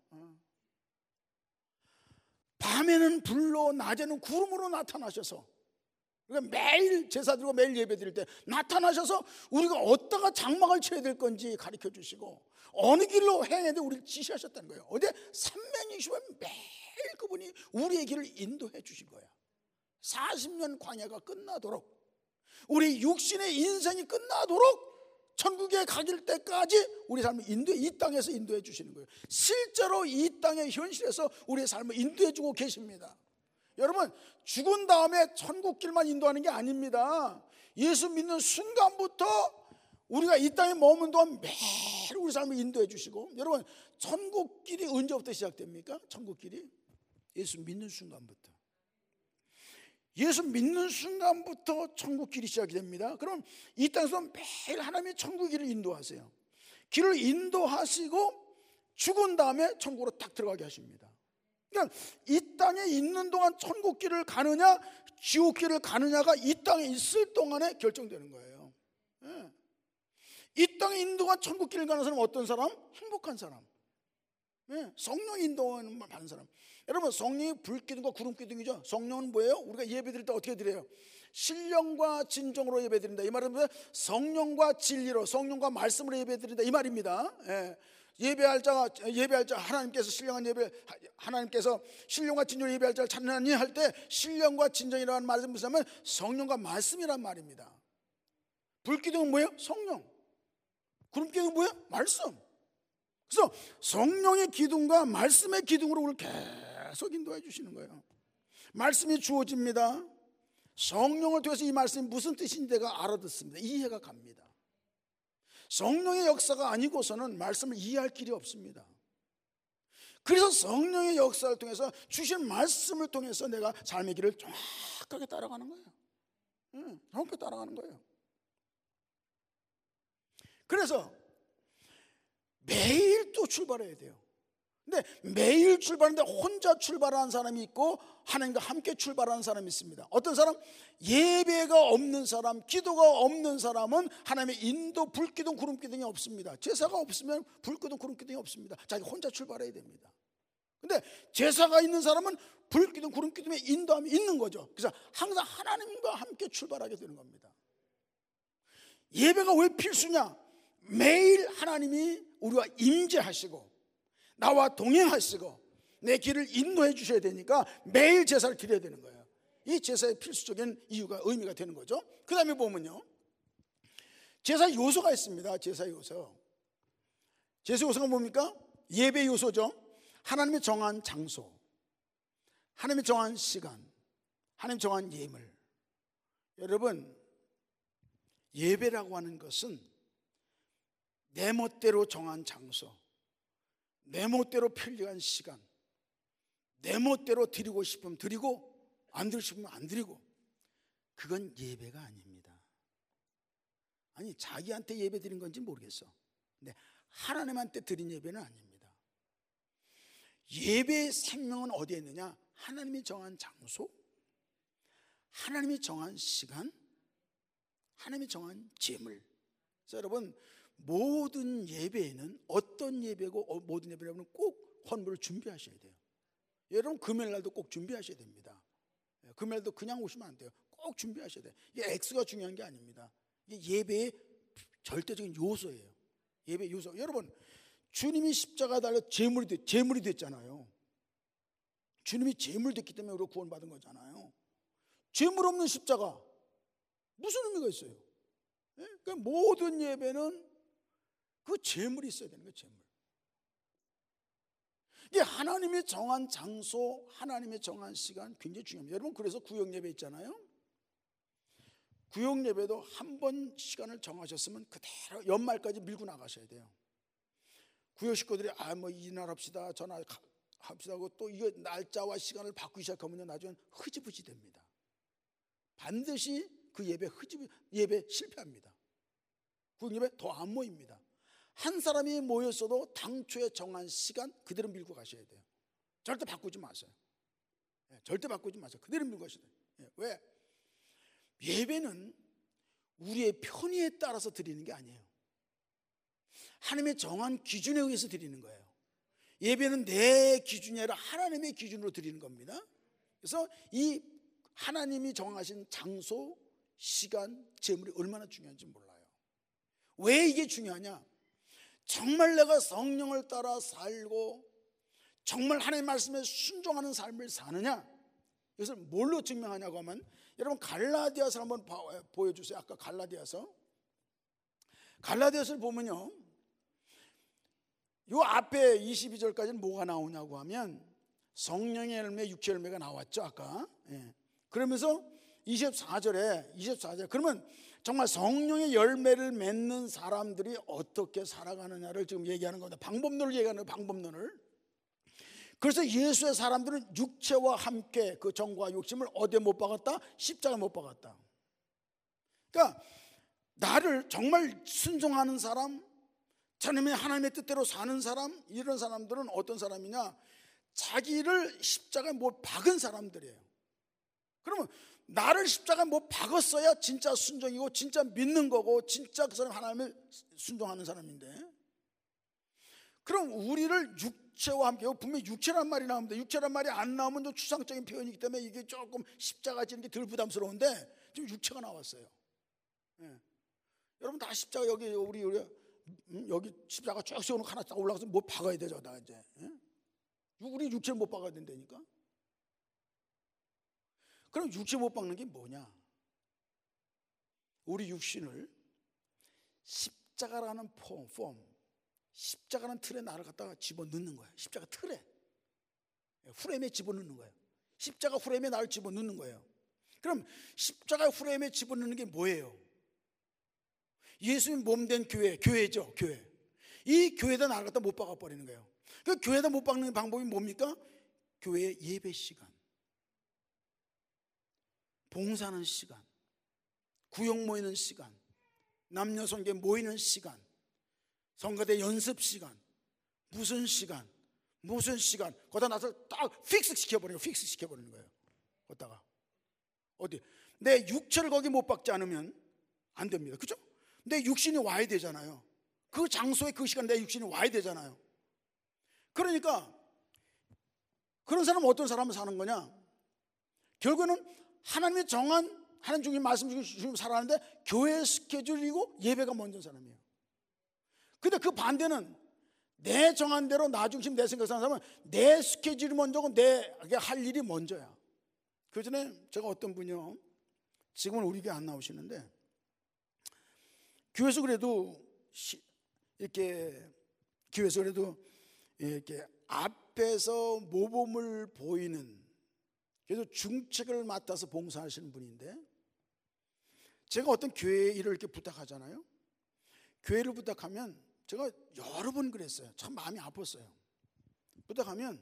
밤에는 불로 낮에는 구름으로 나타나셔서, 그러니까 매일 제사 드리고 매일 예배 드릴 때 나타나셔서 우리가 어디다가 장막을 쳐야 될 건지 가르쳐 주시고 어느 길로 행해야 돼 우리를 지시하셨다는 거예요. 어제 365일 매일 그분이 우리의 길을 인도해 주신 거예요. 40년 광야가 끝나도록, 우리 육신의 인생이 끝나도록 천국에 가길 때까지 우리 삶을 이 땅에서 인도해 주시는 거예요. 실제로 이 땅의 현실에서 우리의 삶을 인도해 주고 계십니다. 여러분, 죽은 다음에 천국길만 인도하는 게 아닙니다. 예수 믿는 순간부터 우리가 이 땅에 머문 동안 매일 우리 삶을 인도해 주시고, 여러분, 천국길이 언제부터 시작됩니까? 천국길이 예수 믿는 순간부터. 예수 믿는 순간부터 천국길이 시작이 됩니다. 그럼 이 땅에서 매일 하나님이 천국길을 인도하세요. 길을 인도하시고 죽은 다음에 천국으로 딱 들어가게 하십니다. 그러니까 이 땅에 있는 동안 천국길을 가느냐 지옥길을 가느냐가 이 땅에 있을 동안에 결정되는 거예요. 이 땅에 있는 동안 천국길을 가는 사람은 어떤 사람? 행복한 사람. 성령 인도하는 받는 사람. 여러분, 성령이 불기둥과 구름기둥이죠. 성령은 뭐예요? 우리가 예배 드릴 때 어떻게 드려요? 신령과 진정으로 예배 드린다. 이 말은 뭐예요? 성령과 진리로, 성령과 말씀으로 예배 드린다, 이 말입니다. 예배할 자 하나님께서 신령과 진정으로 예배할 자를 찾느니 할 때 신령과 진정이라는 말은 무슨 말이냐면 성령과 말씀이란 말입니다. 불기둥은 뭐예요? 성령. 구름기둥은 뭐예요? 말씀. 그래서 성령의 기둥과 말씀의 기둥으로 우리를 계속 인도해 주시는 거예요. 말씀이 주어집니다. 성령을 통해서 이 말씀이 무슨 뜻인지 내가 알아듣습니다. 이해가 갑니다. 성령의 역사가 아니고서는 말씀을 이해할 길이 없습니다. 그래서 성령의 역사를 통해서 주신 말씀을 통해서 내가 삶의 길을 정확하게 따라가는 거예요. 정확하게 따라가는 거예요. 그래서 또 출발해야 돼요. 근데 매일 출발하는데 혼자 출발하는 사람이 있고 하나님과 함께 출발하는 사람이 있습니다. 어떤 사람? 예배가 없는 사람, 기도가 없는 사람은 하나님의 인도, 불기둥, 구름기둥이 없습니다. 제사가 없으면 불기둥, 구름기둥이 없습니다. 자기 혼자 출발해야 됩니다. 근데 제사가 있는 사람은 불기둥, 구름기둥의 인도함이 있는 거죠. 그래서 항상 하나님과 함께 출발하게 되는 겁니다. 예배가 왜 필수냐? 매일 하나님이 우리와 임재하시고 나와 동행하시고 내 길을 인도해 주셔야 되니까 매일 제사를 드려야 되는 거예요. 이 제사의 필수적인 이유가, 의미가 되는 거죠. 그 다음에 보면요, 제사 요소가 있습니다. 제사 요소. 제사 요소가 뭡니까? 예배 요소죠. 하나님이 정한 장소, 하나님이 정한 시간, 하나님이 정한 예물. 여러분, 예배라고 하는 것은 내 멋대로 정한 장소, 내 멋대로 편리한 시간, 내 멋대로 드리고 싶으면 드리고 안 드리고 싶으면 안 드리고, 그건 예배가 아닙니다. 아니, 자기한테 예배 드린 건지 모르겠어. 근데 하나님한테 드린 예배는 아닙니다. 예배의 생명은 어디에 있느냐? 하나님이 정한 장소, 하나님이 정한 시간, 하나님이 정한 제물. 그래서 여러분, 모든 예배에는, 어떤 예배고 모든 예배라면 꼭 헌물을 준비하셔야 돼요. 여러분, 금요일날도 꼭 준비하셔야 됩니다. 금요일도 그냥 오시면 안 돼요. 꼭 준비하셔야 돼요. 이게 액수가 중요한 게 아닙니다. 이게 예배의 절대적인 요소예요. 예배 요소. 여러분, 주님이 십자가 달려 제물이 됐잖아요. 주님이 제물 됐기 때문에 우리가 구원받은 거잖아요. 제물 없는 십자가 무슨 의미가 있어요? 그러니까 모든 예배는 그 제물이 있어야 되는 거예요. 제물. 이게 하나님의 정한 장소, 하나님의 정한 시간 굉장히 중요합니다. 여러분, 그래서 구역 예배 있잖아요. 구역 예배도 한 번 시간을 정하셨으면 그대로 연말까지 밀고 나가셔야 돼요. 구역 식구들이 이날합시다, 전화합시다 하고 또 이거 날짜와 시간을 바꾸기 시작하면요, 나중에 흐지부지 됩니다. 반드시 그 예배 실패합니다. 구역 예배 더 안 모입니다. 한 사람이 모였어도 당초에 정한 시간 그대로 밀고 가셔야 돼요. 절대 바꾸지 마세요. 절대 바꾸지 마세요. 그대로 밀고 가셔야 돼요. 왜? 예배는 우리의 편의에 따라서 드리는 게 아니에요. 하나님의 정한 기준에 의해서 드리는 거예요. 예배는 내 기준이 아니라 하나님의 기준으로 드리는 겁니다. 그래서 이 하나님이 정하신 장소, 시간, 제물이 얼마나 중요한지 몰라요. 왜 이게 중요하냐? 정말 내가 성령을 따라 살고 정말 하나님의 말씀에 순종하는 삶을 사느냐? 이것을 뭘로 증명하냐고 하면, 여러분 갈라디아서 한번 보여주세요. 아까 갈라디아서를 보면요, 요 앞에 22절까지는 뭐가 나오냐고 하면 성령의 열매, 육체 열매가 나왔죠 아까. 그러면서 24절에 그러면 정말 성령의 열매를 맺는 사람들이 어떻게 살아가느냐를 지금 얘기하는 겁니다. 방법론을 얘기하는 거예요. 방법론을. 그래서 예수의 사람들은 육체와 함께 그 정과 욕심을 어디에 못 박았다? 십자가에 못 박았다. 그러니까 나를 정말 순종하는 사람, 하나님의 뜻대로 사는 사람, 이런 사람들은 어떤 사람이냐? 자기를 십자가에 못 박은 사람들이에요. 그러면 나를 십자가에 못 박았어야 진짜 순종이고 진짜 믿는 거고 진짜 그 사람 하나님을 순종하는 사람인데, 그럼 우리를 육체와 함께, 분명히 육체란 말이 나옵니다. 육체란 말이 안 나오면 좀 추상적인 표현이기 때문에 이게 조금 십자가 지는 게 덜 부담스러운데 지금 육체가 나왔어요. 여러분 다 십자가 여기 여기 십자가 쭉 세워놓고 하나 딱 올라가서 못 박아야 되죠. 나 이제 우리 육체를 못 박아야 된다니까. 그럼 육체 못 박는 게 뭐냐? 우리 육신을 십자가라는 폼, 십자가라는 틀에 나를 갖다가 집어넣는 거예요. 십자가 틀에, 후레임에 집어넣는 거예요. 십자가 후레임에 나를 집어넣는 거예요. 그럼 십자가 후레임에 집어넣는 게 뭐예요? 예수님 몸된 교회죠. 교회. 이 교회에다 나를 갖다 못 박아버리는 거예요. 그 교회에다 못 박는 방법이 뭡니까? 교회의 예배 시간, 봉사하는 시간, 구역 모이는 시간, 남녀 성교 모이는 시간, 성가대 연습 시간, 무슨 시간 거기다 나서 딱 픽스 시켜버리는 거예요. 거기다가 어디 내 육체를 거기 못 박지 않으면 안 됩니다. 그죠? 내 육신이 와야 되잖아요. 그 장소에 그 시간 내 육신이 와야 되잖아요. 그러니까 그런 사람은 어떤 사람을 사는 거냐? 결국에는 하나님이 정한 하나님 중에 말씀 주시면 살아가는데 교회 스케줄이고 예배가 먼저 사람이에요. 근데 그 반대는 내 정한 대로 나 중심 내 생각 사는 사람은 내 스케줄이 먼저고 내가 할 일이 먼저야. 그 전에 제가 어떤 분이요, 지금은 우리 교회 안 나오시는데 교회에서 그래도 이렇게 교회에서 그래도 이렇게 앞에서 모범을 보이는, 그래서 중책을 맡아서 봉사하시는 분인데, 제가 어떤 교회 일을 이렇게 부탁하잖아요. 교회를 부탁하면 제가 여러 번 그랬어요. 참 마음이 아팠어요. 부탁하면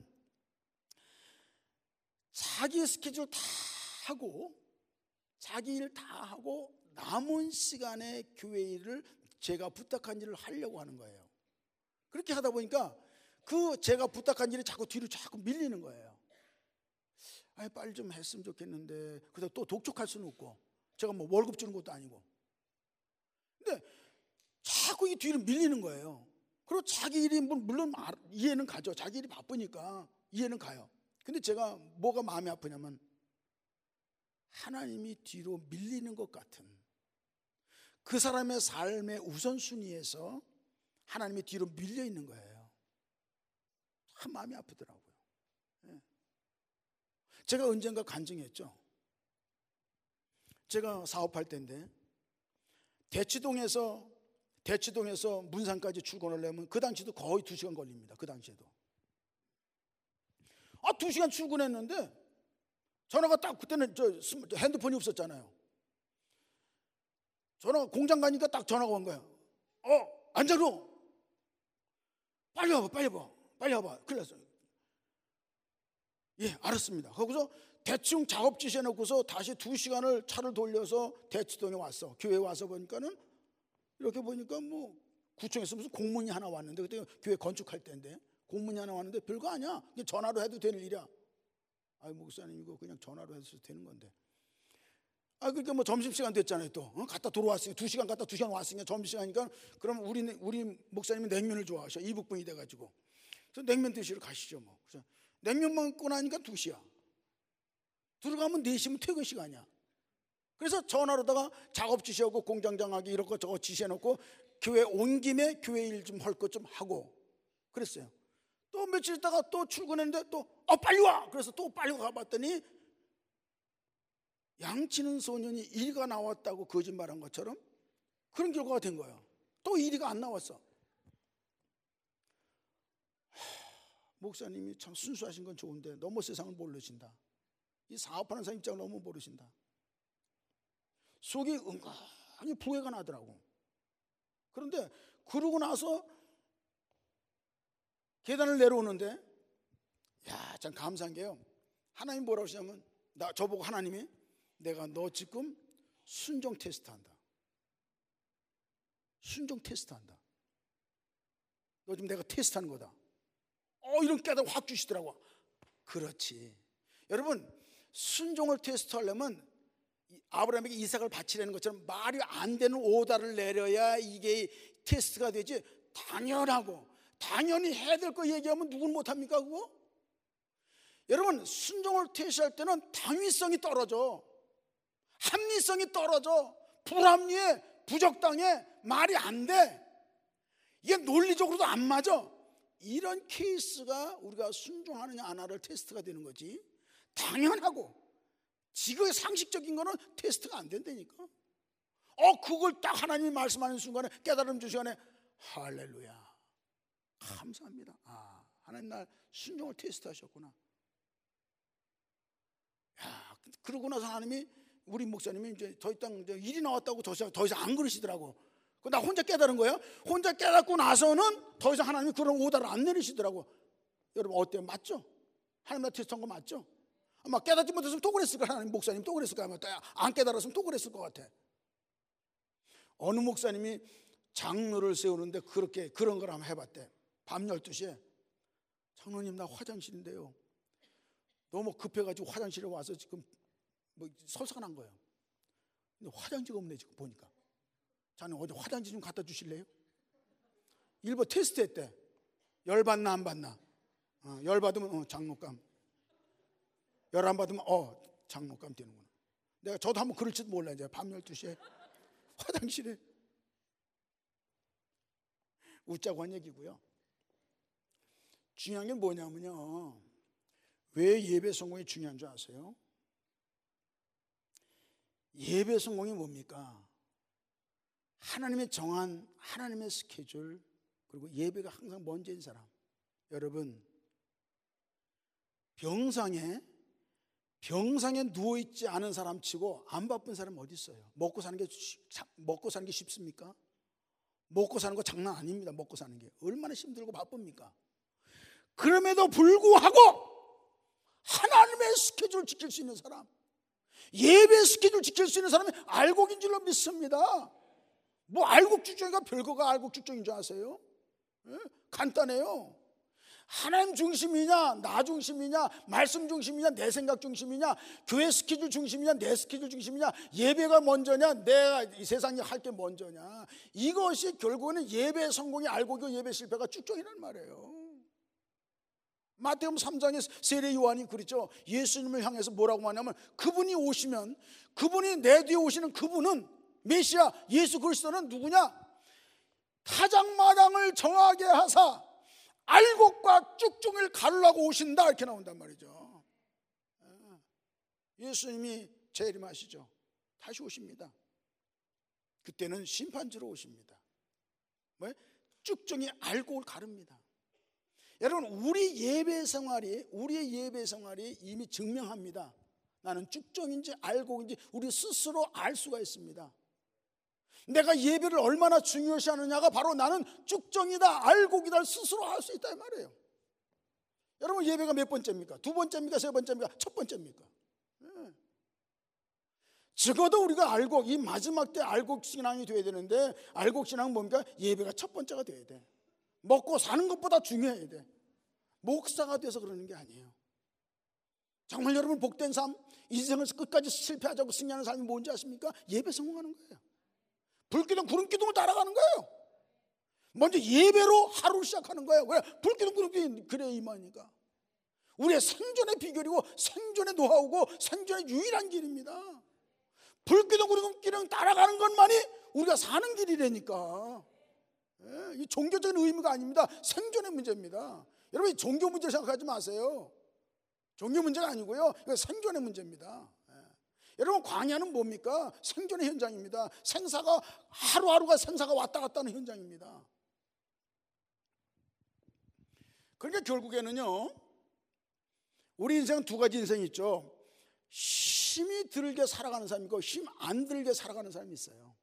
자기 스케줄 다 하고 자기 일 다 하고 남은 시간에 교회 일을 제가 부탁한 일을 하려고 하는 거예요. 그렇게 하다 보니까 그 제가 부탁한 일이 자꾸 뒤로 자꾸 밀리는 거예요. 아니, 빨리 좀 했으면 좋겠는데, 그래서 또 독촉할 수는 없고, 제가 뭐 월급 주는 것도 아니고. 근데 자꾸 이 뒤로 밀리는 거예요. 그리고 자기 일이 물론 이해는 가죠. 자기 일이 바쁘니까 이해는 가요. 근데 제가 뭐가 마음이 아프냐면 하나님이 뒤로 밀리는 것 같은, 그 사람의 삶의 우선순위에서 하나님이 뒤로 밀려 있는 거예요. 참 마음이 아프더라고요. 제가 언젠가 간증했죠. 제가 사업할 때인데 대치동에서 문산까지 출근을 하려면 그 당시도 거의 2시간 걸립니다. 그 당시에도 2시간 출근했는데 전화가 딱, 그때는 핸드폰이 없었잖아요. 전화가, 공장 가니까 딱 전화가 온 거예요. 안자로 빨리 와봐. 큰일 났어요. 예, 알았습니다. 거기서 대충 작업 지시해놓고서 다시 2시간을 차를 돌려서 대치동에 왔어. 교회에 와서 보니까는 이렇게 보니까 뭐 구청에서 무슨 공문이 하나 왔는데, 그때 교회 건축할 때인데 공문이 하나 왔는데 별거 아니야. 그냥 전화로 해도 되는 일이야. 목사님 이거 그냥 전화로 해도 되는 건데. 그러니까 뭐 점심시간 됐잖아요. 또 갔다 들어왔으니까 2시간 갔다 2시간 왔으니까 점심시간이니까 그럼 우리 목사님은 냉면을 좋아하셔. 이북분이 돼가지고. 그래서 냉면 드시러 가시죠 뭐. 그래서 냉면 먹고 나니까 2시야. 들어가면 4시면 퇴근 시간이야. 그래서 전화로다가 작업 지시하고 공장장하기 이런 거 저거 지시해놓고 교회 온 김에 교회 일 좀 할 것 좀 하고 그랬어요. 또 며칠 있다가 또 출근했는데 또 빨리 와. 그래서 또 빨리 가봤더니 양치는 소년이 일가 나왔다고 거짓말한 것처럼 그런 결과가 된 거예요. 또 일이가 안 나왔어. 목사님이 참 순수하신 건 좋은데 너무 세상을 모르신다. 이 사업하는 사람 입장을 너무 모르신다. 속이 은근히 부해가 나더라고. 그런데 그러고 나서 계단을 내려오는데, 참 감사한 게요, 하나님 뭐라고 하시냐면, 저보고 하나님이 내가 너 지금 순종 테스트한다. 순종 테스트한다. 너 지금 내가 테스트하는 거다. 이런 깨달음 확 주시더라고. 그렇지. 여러분, 순종을 테스트하려면 아브라함에게 이삭을 바치려는 것처럼 말이 안 되는 오다를 내려야 이게 테스트가 되지. 당연히 해야 될 거 얘기하면 누군 못합니까 그거? 여러분, 순종을 테스트할 때는 당위성이 떨어져. 합리성이 떨어져. 불합리해. 부적당해. 말이 안 돼. 이게 논리적으로도 안 맞아. 이런 케이스가 우리가 순종하느냐 안 하느냐 테스트가 되는 거지. 당연하고 지극히 상식적인 거는 테스트가 안 된다니까. 그걸 딱 하나님이 말씀하는 순간에 깨달음 주신 시간에 할렐루야, 감사합니다. 하나님 날 순종을 테스트하셨구나. 그러고 나서 하나님이, 우리 목사님이 이제 더 이상 일이 나왔다고 더 이상 안 그러시더라고. 나 혼자 깨달은 거예요. 혼자 깨닫고 나서는 더 이상 하나님이 그런 오다를 안 내리시더라고. 여러분 어때요? 맞죠? 하나님 나 테스트한 거 맞죠? 아마 깨닫지 못했으면 또 그랬을 거야. 하나님 목사님 또 그랬을 거야. 아마 안 깨달았으면 또 그랬을 것 같아. 어느 목사님이 장로를 세우는데 그런 걸 한번 해봤대. 밤 12시에 장로님 나 화장실인데요. 너무 급해가지고 화장실에 와서 지금 뭐 설사가 난 거예요. 근데 화장지가 없네 지금 보니까. 자네 어디 화장지 좀 갖다 주실래요? 일부 테스트 했대. 열받나 안 받나. 열받으면 장로감. 열 안 받으면 장로감 되는구나. 내가 저도 한번 그럴지도 몰라. 이제 밤 12시에 화장실에. 웃자고 한 얘기고요. 중요한 게 뭐냐면요, 왜 예배 성공이 중요한 줄 아세요? 예배 성공이 뭡니까? 하나님의 정한 하나님의 스케줄, 그리고 예배가 항상 먼저인 사람. 여러분, 병상에 누워있지 않은 사람 치고 안 바쁜 사람 어디 있어요? 먹고 사는 게 쉽습니까? 먹고 사는 거 장난 아닙니다. 먹고 사는 게 얼마나 힘들고 바쁩니까? 그럼에도 불구하고 하나님의 스케줄을 지킬 수 있는 사람, 예배 스케줄 지킬 수 있는 사람이 알곡인 줄로 믿습니다. 뭐 알곡죽정이가 별거가 알곡죽정인 줄 아세요? 간단해요. 하나님 중심이냐, 나 중심이냐, 말씀 중심이냐, 내 생각 중심이냐, 교회 스케줄 중심이냐, 내 스케줄 중심이냐, 예배가 먼저냐, 내가 이 세상에 할 게 먼저냐, 이것이 결국에는 예배 성공이 알곡이고 예배 실패가 쭉정이란 말이에요. 마태복음 3장에 세례 요한이 그랬죠. 예수님을 향해서 뭐라고 하냐면, 그분이 오시면, 그분이 내 뒤에 오시는 그분은 메시아 예수 그리스도는 누구냐? 타작마당을 정하게 하사 알곡과 쭉종이를 가르려고 오신다, 이렇게 나온단 말이죠. 예수님이 재림하시죠. 다시 오십니다. 그때는 심판주로 오십니다. 왜? 쭉종이 알곡을 가릅니다. 여러분, 우리의 예배 생활이 이미 증명합니다. 나는 쭉종인지 알곡인지 우리 스스로 알 수가 있습니다. 내가 예배를 얼마나 중요시하느냐가 바로 나는 쭉종이다, 알곡이다 스스로 알 수 있다 이 말이에요. 여러분, 예배가 몇 번째입니까? 두 번째입니까? 세 번째입니까? 첫 번째입니까? 적어도 우리가 알곡, 이 마지막 때 알곡 신앙이 돼야 되는데, 알곡 신앙은 뭡니까? 예배가 첫 번째가 돼야 돼. 먹고 사는 것보다 중요해야 돼. 목사가 돼서 그러는 게 아니에요. 정말 여러분 복된 삶, 인생을 끝까지 실패하자고 승리하는 삶이 뭔지 아십니까? 예배 성공하는 거예요. 불기둥 구름기둥을 따라가는 거예요. 먼저 예배로 하루를 시작하는 거예요. 왜? 불기둥 구름기둥, 그래야 이만이니까. 우리의 생존의 비결이고 생존의 노하우고 생존의 유일한 길입니다. 불기둥 구름기둥 따라가는 것만이 우리가 사는 길이라니까. 이 종교적인 의미가 아닙니다. 생존의 문제입니다. 여러분, 종교 문제 생각하지 마세요. 종교 문제가 아니고요, 이거 생존의 문제입니다. 여러분, 광야는 뭡니까? 생존의 현장입니다. 생사가, 하루하루가 생사가 왔다 갔다 하는 현장입니다. 그러니까 결국에는요, 우리 인생은 두 가지 인생이 있죠. 힘이 들게 살아가는 사람이 있고 힘 안 들게 살아가는 사람이 있어요.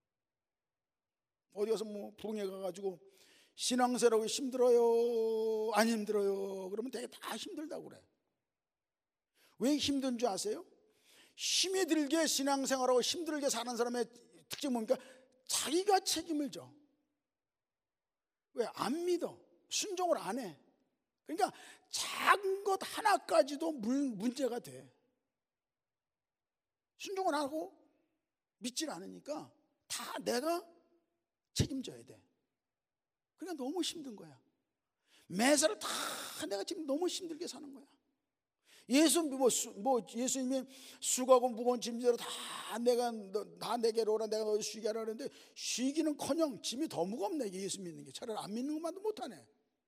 어디 가서 뭐 부흥회 가가지고 신앙생활하고 힘들어요, 안 힘들어요? 그러면 되게 다 힘들다고 그래. 왜 힘든 줄 아세요? 힘이 들게 신앙생활하고 힘들게 사는 사람의 특징이 뭡니까? 자기가 책임을 져. 왜? 안 믿어. 순종을 안 해. 그러니까 작은 것 하나까지도 문제가 돼. 순종을 안 하고 믿질 않으니까 다 내가 책임져야 돼. 그러니까 너무 힘든 거야. 매사를 다 내가 지금 너무 힘들게 사는 거야. 예수님이 수고하고 무거운 짐들을 다 내게로 오라, 내가 너희 쉬게 하라 그랬는데 쉬기는커녕 짐이 더 무겁네. 예수 믿는 게 차라리 안 믿는 것만도 못하네.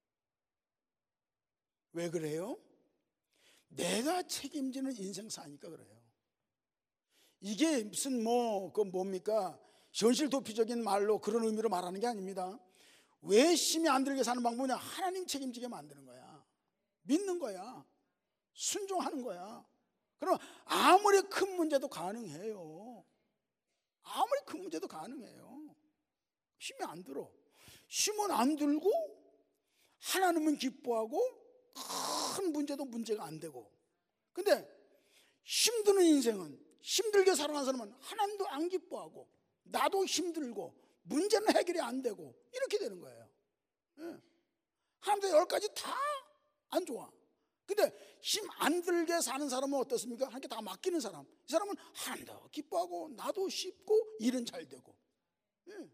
왜 그래요? 내가 책임지는 인생 사니까 그래요. 이게 무슨 뭡니까? 현실 도피적인 말로 그런 의미로 말하는 게 아닙니다. 왜 힘이 안 들게 사는 방법이냐? 하나님 책임지게 만드는 거야. 믿는 거야. 순종하는 거야. 그럼 아무리 큰 문제도 가능해요. 아무리 큰 문제도 가능해요. 힘이 안 들어. 힘은 안 들고 하나님은 기뻐하고 큰 문제도 문제가 안 되고. 근데 힘드는 인생은, 힘들게 살아가는 사람은 하나님도 안 기뻐하고 나도 힘들고 문제는 해결이 안 되고 이렇게 되는 거예요. 하나님도 10가지 다 안 좋아. 근데 힘 안 들게 사는 사람은 어떻습니까? 하나님께 다 맡기는 사람. 이 사람은 하나님도 기뻐하고 나도 쉽고 일은 잘 되고. 예.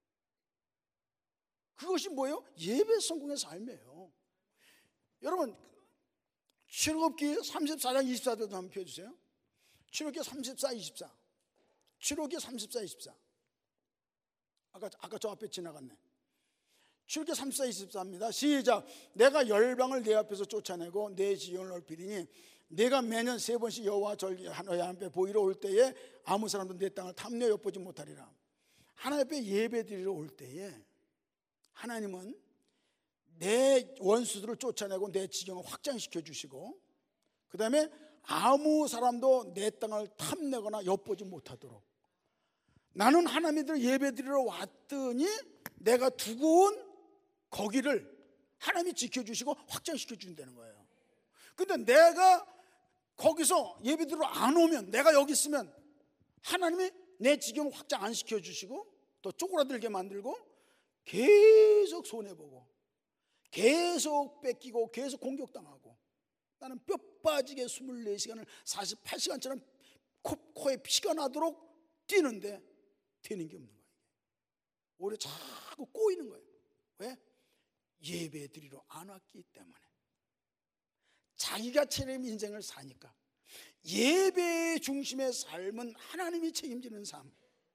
그것이 뭐예요? 예배 성공의 삶이에요. 여러분, 출애굽기 34장 24절도 한번 펴주세요. 출애굽기 34, 24. 출애굽기 34, 24. 아까 저 앞에 지나갔네. 출애굽기 34, 24입니다. 시작. 내가 열방을 내 앞에서 쫓아내고 내 지경을 넓히리니 내가 매년 3번씩 여호와 절기 너희 앞에 보이러 올 때에 아무 사람도 내 땅을 탐내어 엿보지 못하리라. 하나님 앞에 예배드리러 올 때에 하나님은 내 원수들을 쫓아내고 내 지경을 확장시켜 주시고, 그 다음에 아무 사람도 내 땅을 탐내거나 엿보지 못하도록, 나는 하나님들 예배드리러 왔더니 내가 두고 온 거기를 하나님이 지켜주시고 확장시켜 준다는 거예요. 근데 내가 거기서 예배드리러 안 오면, 내가 여기 있으면 하나님이 내 지경을 확장 안 시켜주시고 또 쪼그라들게 만들고 계속 손해보고 계속 뺏기고 계속 공격당하고, 나는 뼈 빠지게 24시간을 48시간처럼 코에 피가 나도록 뛰는데 되는 게 없는 거예요. 오히려 자꾸 꼬이는 거예요. 왜? 예배 드리러 안 왔기 때문에. 자기가 차림 인생을 사니까. 예배 중심의 삶은 하나님이 책임지는 삶,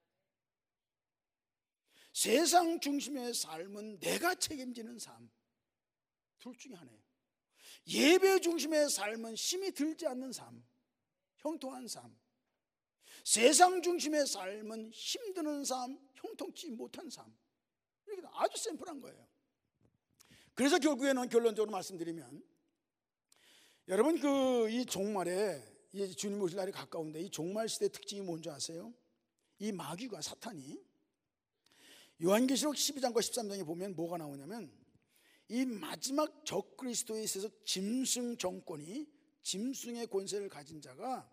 세상 중심의 삶은 내가 책임지는 삶, 둘 중에 하나예요. 예배 중심의 삶은 힘이 들지 않는 삶, 형통한 삶. 세상 중심의 삶은 힘드는 삶, 형통치 못한 삶. 이렇게 아주 샘플한 거예요. 그래서 결국에는 결론적으로 말씀드리면, 여러분 이 종말에 이제 주님 오실 날이 가까운데 이 종말 시대의 특징이 뭔지 아세요? 이 마귀가, 사탄이 요한계시록 12장과 13장에 보면 뭐가 나오냐면, 이 마지막 적그리스도에 있어서 짐승 정권이, 짐승의 권세를 가진 자가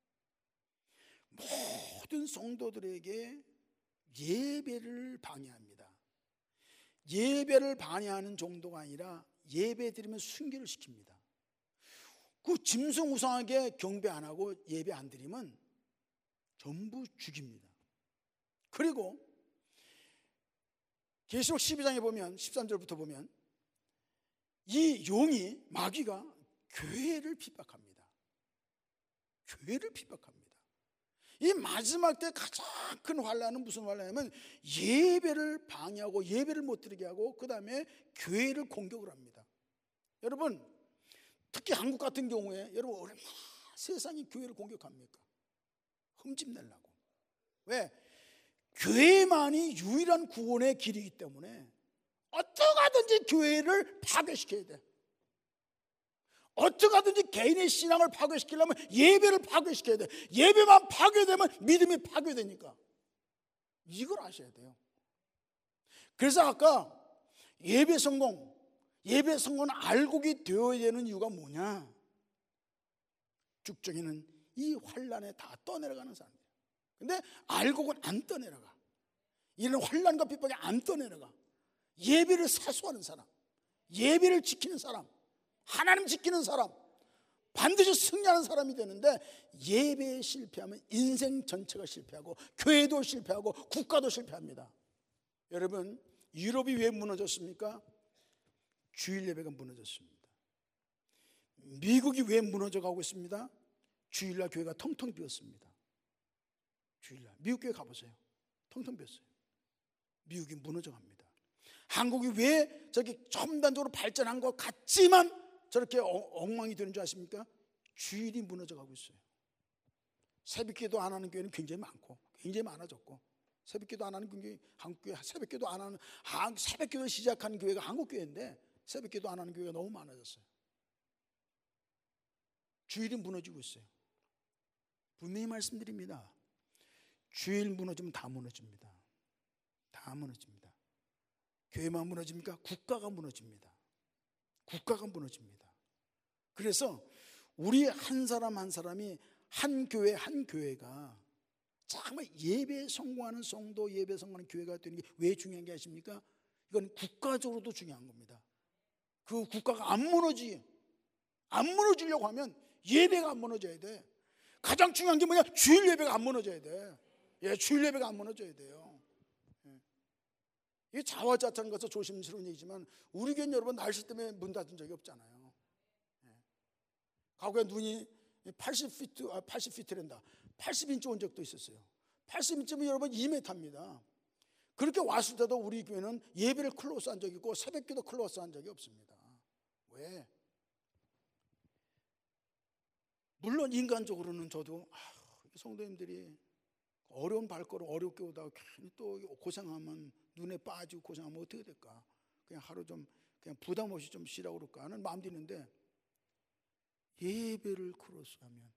모든 성도들에게 예배를 방해합니다. 예배를 방해하는 정도가 아니라 예배 드리면 순교를 시킵니다. 그 짐승 우상에게 경배 안 하고 예배 안 드리면 전부 죽입니다. 그리고 계시록 12장에 보면 13절부터 보면 이 용이, 마귀가 교회를 핍박합니다. 교회를 핍박합니다. 이 마지막 때 가장 큰 환난은 무슨 환난이냐면 예배를 방해하고 예배를 못 드리게 하고 그 다음에 교회를 공격을 합니다. 여러분, 특히 한국 같은 경우에 여러분 얼마나 세상이 교회를 공격합니까? 흠집내려고. 왜? 교회만이 유일한 구원의 길이기 때문에 어떻게 하든지 교회를 파괴시켜야 돼. 어떻게 하든지 개인의 신앙을 파괴시키려면 예배를 파괴시켜야 돼. 예배만 파괴되면 믿음이 파괴되니까. 이걸 아셔야 돼요. 그래서 아까 예배 성공은 알곡이 되어야 되는 이유가 뭐냐? 죽정이는 이 환난에 다 떠내려가는 사람이에요. 근데 알곡은 안 떠내려가. 이런 환난과 핍박에 안 떠내려가. 예배를 사수하는 사람, 예배를 지키는 사람, 하나님 지키는 사람, 반드시 승리하는 사람이 되는데, 예배에 실패하면 인생 전체가 실패하고 교회도 실패하고 국가도 실패합니다. 여러분, 유럽이 왜 무너졌습니까? 주일 예배가 무너졌습니다. 미국이 왜 무너져가고 있습니다? 주일날 교회가 텅텅 비었습니다. 주일날 미국 교회 가보세요. 텅텅 비었어요. 미국이 무너져갑니다. 한국이 왜 저렇게 첨단적으로 발전한 것 같지만 저렇게 엉망이 되는 줄 아십니까? 주일이 무너져가고 있어요. 새벽기도 안 하는 교회는 굉장히 많고 굉장히 많아졌고, 새벽기도 안 하는 교회, 한국교회 새벽기도 안 하는, 새벽기도를 시작한 교회가 한국교회인데 새벽기도 안 하는 교회가 너무 많아졌어요. 주일이 무너지고 있어요. 분명히 말씀드립니다. 주일 무너지면 다 무너집니다. 다 무너집니다. 교회만 무너집니까? 국가가 무너집니다. 국가가 무너집니다. 그래서 우리 한 사람 한 사람이 한 교회 한 교회가 정말 예배에 성공하는 성도, 예배에 성공하는 교회가 되는 게 왜 중요한 게 아십니까? 이건 국가적으로도 중요한 겁니다. 그 국가가 안 무너지려고 하면 예배가 안 무너져야 돼. 가장 중요한 게 뭐냐? 주일 예배가 안 무너져야 돼. 예, 주일 예배가 안 무너져야 돼요. 예. 이게 자화자찬 것은 조심스러운 얘기지만 우리 교회는 여러분 날씨 때문에 문 닫은 적이 없잖아요. 예. 과거에 눈이 80피트랜다. 80인치 온 적도 있었어요. 80인치면 여러분 2m입니다. 그렇게 왔을 때도 우리 교회는 예배를 클로스 한 적이 있고 새벽기도 클로스 한 적이 없습니다. 왜? 물론 인간적으로는 저도 성도님들이 어려운 발걸음 어렵게 오다가 괜히 또 고생하면 눈에 빠지고 고생하면 어떻게 될까? 그냥 하루 좀 그냥 부담 없이 좀 쉬라고 그럴까 하는 마음도 있는데, 예배를 크로스하면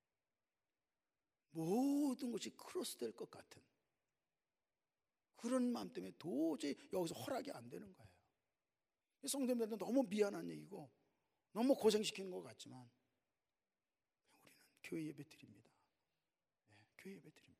모든 것이 크로스될 것 같은 그런 마음 때문에 도저히 여기서 허락이 안 되는 거예요. 성도님들한테 너무 미안한 얘기고 너무 고생시키는 것 같지만 우리는 교회 예배 드립니다. 네, 교회 예배 드립니다.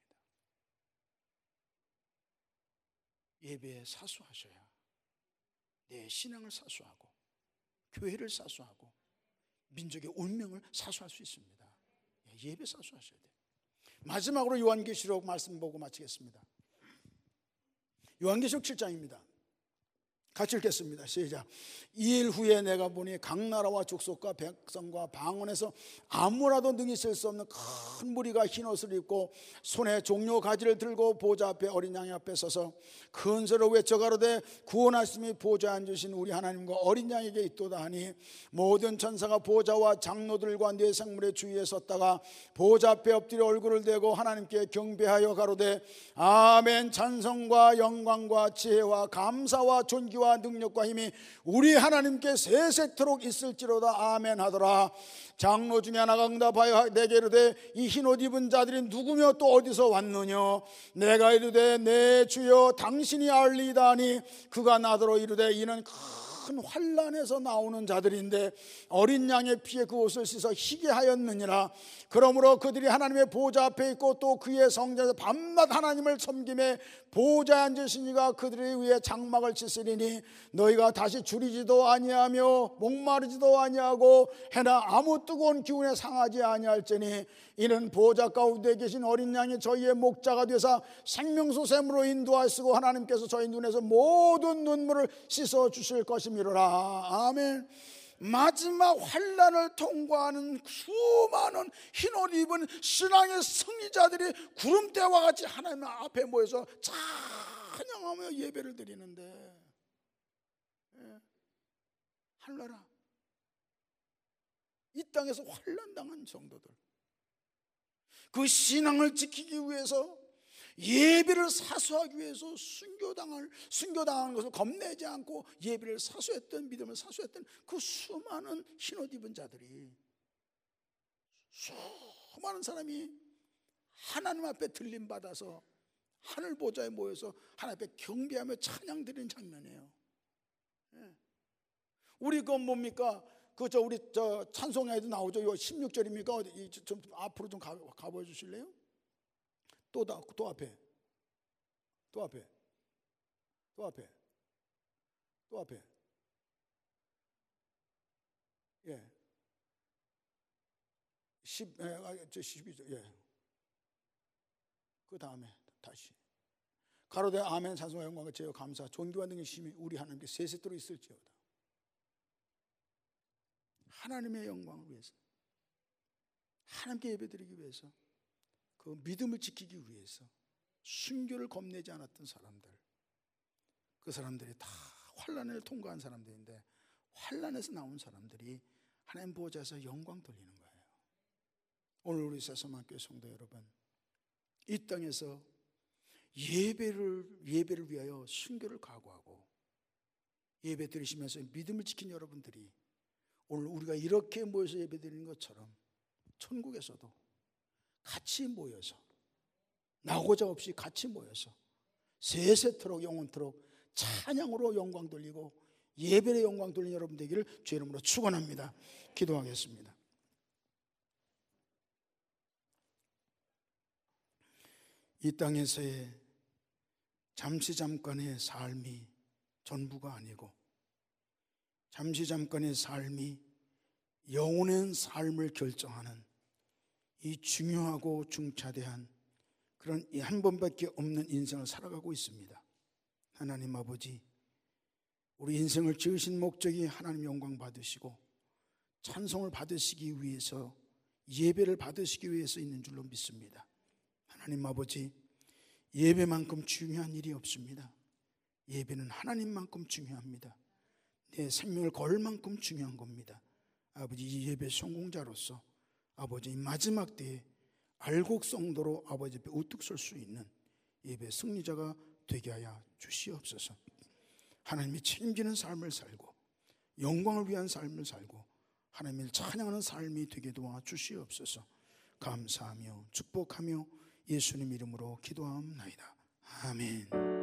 예배에 사수하셔야 내 신앙을 사수하고 교회를 사수하고 민족의 운명을 사수할 수 있습니다. 예배 사수하셔야 돼요. 마지막으로 요한계시록 말씀 보고 마치겠습니다. 요한계시록 7장입니다. 같이 읽겠습니다. 시작. 2일 후에 내가 보니 각 나라와 족속과 백성과 방언에서 아무라도 능히 셀 수 없는 큰 무리가 흰 옷을 입고 손에 종려 가지를 들고 보좌 앞에 어린 양의 앞에 서서 큰 소리로 외쳐 가로되 구원하심이 보좌에 앉으신 우리 하나님과 어린 양에게 있도다 하니, 모든 천사가 보좌와 장로들과 네 생물의 주위에 섰다가 보좌 앞에 엎드려 얼굴을 대고 하나님께 경배하여 가로되 아멘. 찬송과 영광과 지혜와 감사와 존귀와 능력과 힘이 우리 하나님께 세세토록 있을지로다. 아멘 하더라. 장로 중에 하나가 응답하여 내게 이르되 이 흰옷 입은 자들이 누구며 또 어디서 왔느냐? 내가 이르되 내 주여 당신이 알리이다 하니, 그가 나더러 이르되 이는 큰 환난에서 나오는 자들인데 어린 양의 피에 그 옷을 씻어 희게 하였느니라. 그러므로 그들이 하나님의 보좌 앞에 있고 또 그의 성전에서 밤낮 하나님을 섬김에 보좌에 앉으신 이가 그들을 위해 장막을 치시리니, 너희가 다시 줄이지도 아니하며 목마르지도 아니하고 해나 아무 뜨거운 기운에 상하지 아니할지니, 이는 보좌 가운데 계신 어린 양이 저희의 목자가 되사 생명수 샘으로 인도하시고 하나님께서 저희 눈에서 모든 눈물을 씻어 주실 것이미로라. 아멘. 마지막 환난을 통과하는 수많은 흰옷 입은 신앙의 승리자들이 구름대와 같이 하나님 앞에 모여서 찬양하며 예배를 드리는데, 하늘나라 이 땅에서 환난당한 성도들, 그 신앙을 지키기 위해서 예배를 사수하기 위해서 순교당하는 것을 겁내지 않고 예배를 사수했던, 믿음을 사수했던 그 수많은 흰옷 입은 자들이, 수많은 사람이 하나님 앞에 들림받아서 하늘 보좌에 모여서 하나님 앞에 경배하며 찬양 드리는 장면이에요. 우리 그 뭡니까? 우리 찬송에도 나오죠. 16절입니까? 좀 앞으로 좀 가보여 주실래요? 또 앞에. 예. 12절. 예. 그 다음에 다시. 가로되 아멘. 찬송과 영광과 제어 감사 존귀와 능력심이 우리 하나님께 세세토록 있을지어다. 하나님의 영광을 위해서, 하나님께 예배드리기 위해서, 그 믿음을 지키기 위해서 순교를 겁내지 않았던 사람들, 그 사람들이 다 환난을 통과한 사람들인데, 환난에서 나온 사람들이 하나님 보좌에서 영광 돌리는 거예요. 오늘 우리 새소망교회 성도 여러분, 이 땅에서 예배를 위하여 순교를 각오하고 예배 드리시면서 믿음을 지킨 여러분들이 오늘 우리가 이렇게 모여서 예배 드리는 것처럼 천국에서도 같이 모여서, 나고자 없이 같이 모여서 세세토록 영원토록 찬양으로 영광 돌리고 예배의 영광 돌리는 여러분 되기를 주의 이름으로 축원합니다. 기도하겠습니다. 이 땅에서의 잠깐의 삶이 전부가 아니고 잠시 잠깐의 삶이 영혼의 삶을 결정하는 이 중요하고 중차대한 그런 이 한 번밖에 없는 인생을 살아가고 있습니다. 하나님 아버지, 우리 인생을 지으신 목적이 하나님 영광 받으시고 찬송을 받으시기 위해서, 예배를 받으시기 위해서 있는 줄로 믿습니다. 하나님 아버지, 예배만큼 중요한 일이 없습니다. 예배는 하나님만큼 중요합니다. 내 생명을 걸 만큼 중요한 겁니다. 아버지, 이 예배 성공자로서 아버지 마지막 때에 알곡성도로 아버지 앞에 우뚝 설 수 있는 예배 승리자가 되게 하여 주시옵소서. 하나님이 책임지는 삶을 살고 영광을 위한 삶을 살고 하나님을 찬양하는 삶이 되게 도와 주시옵소서. 감사하며 축복하며 예수님 이름으로 기도하옵나이다. 아멘.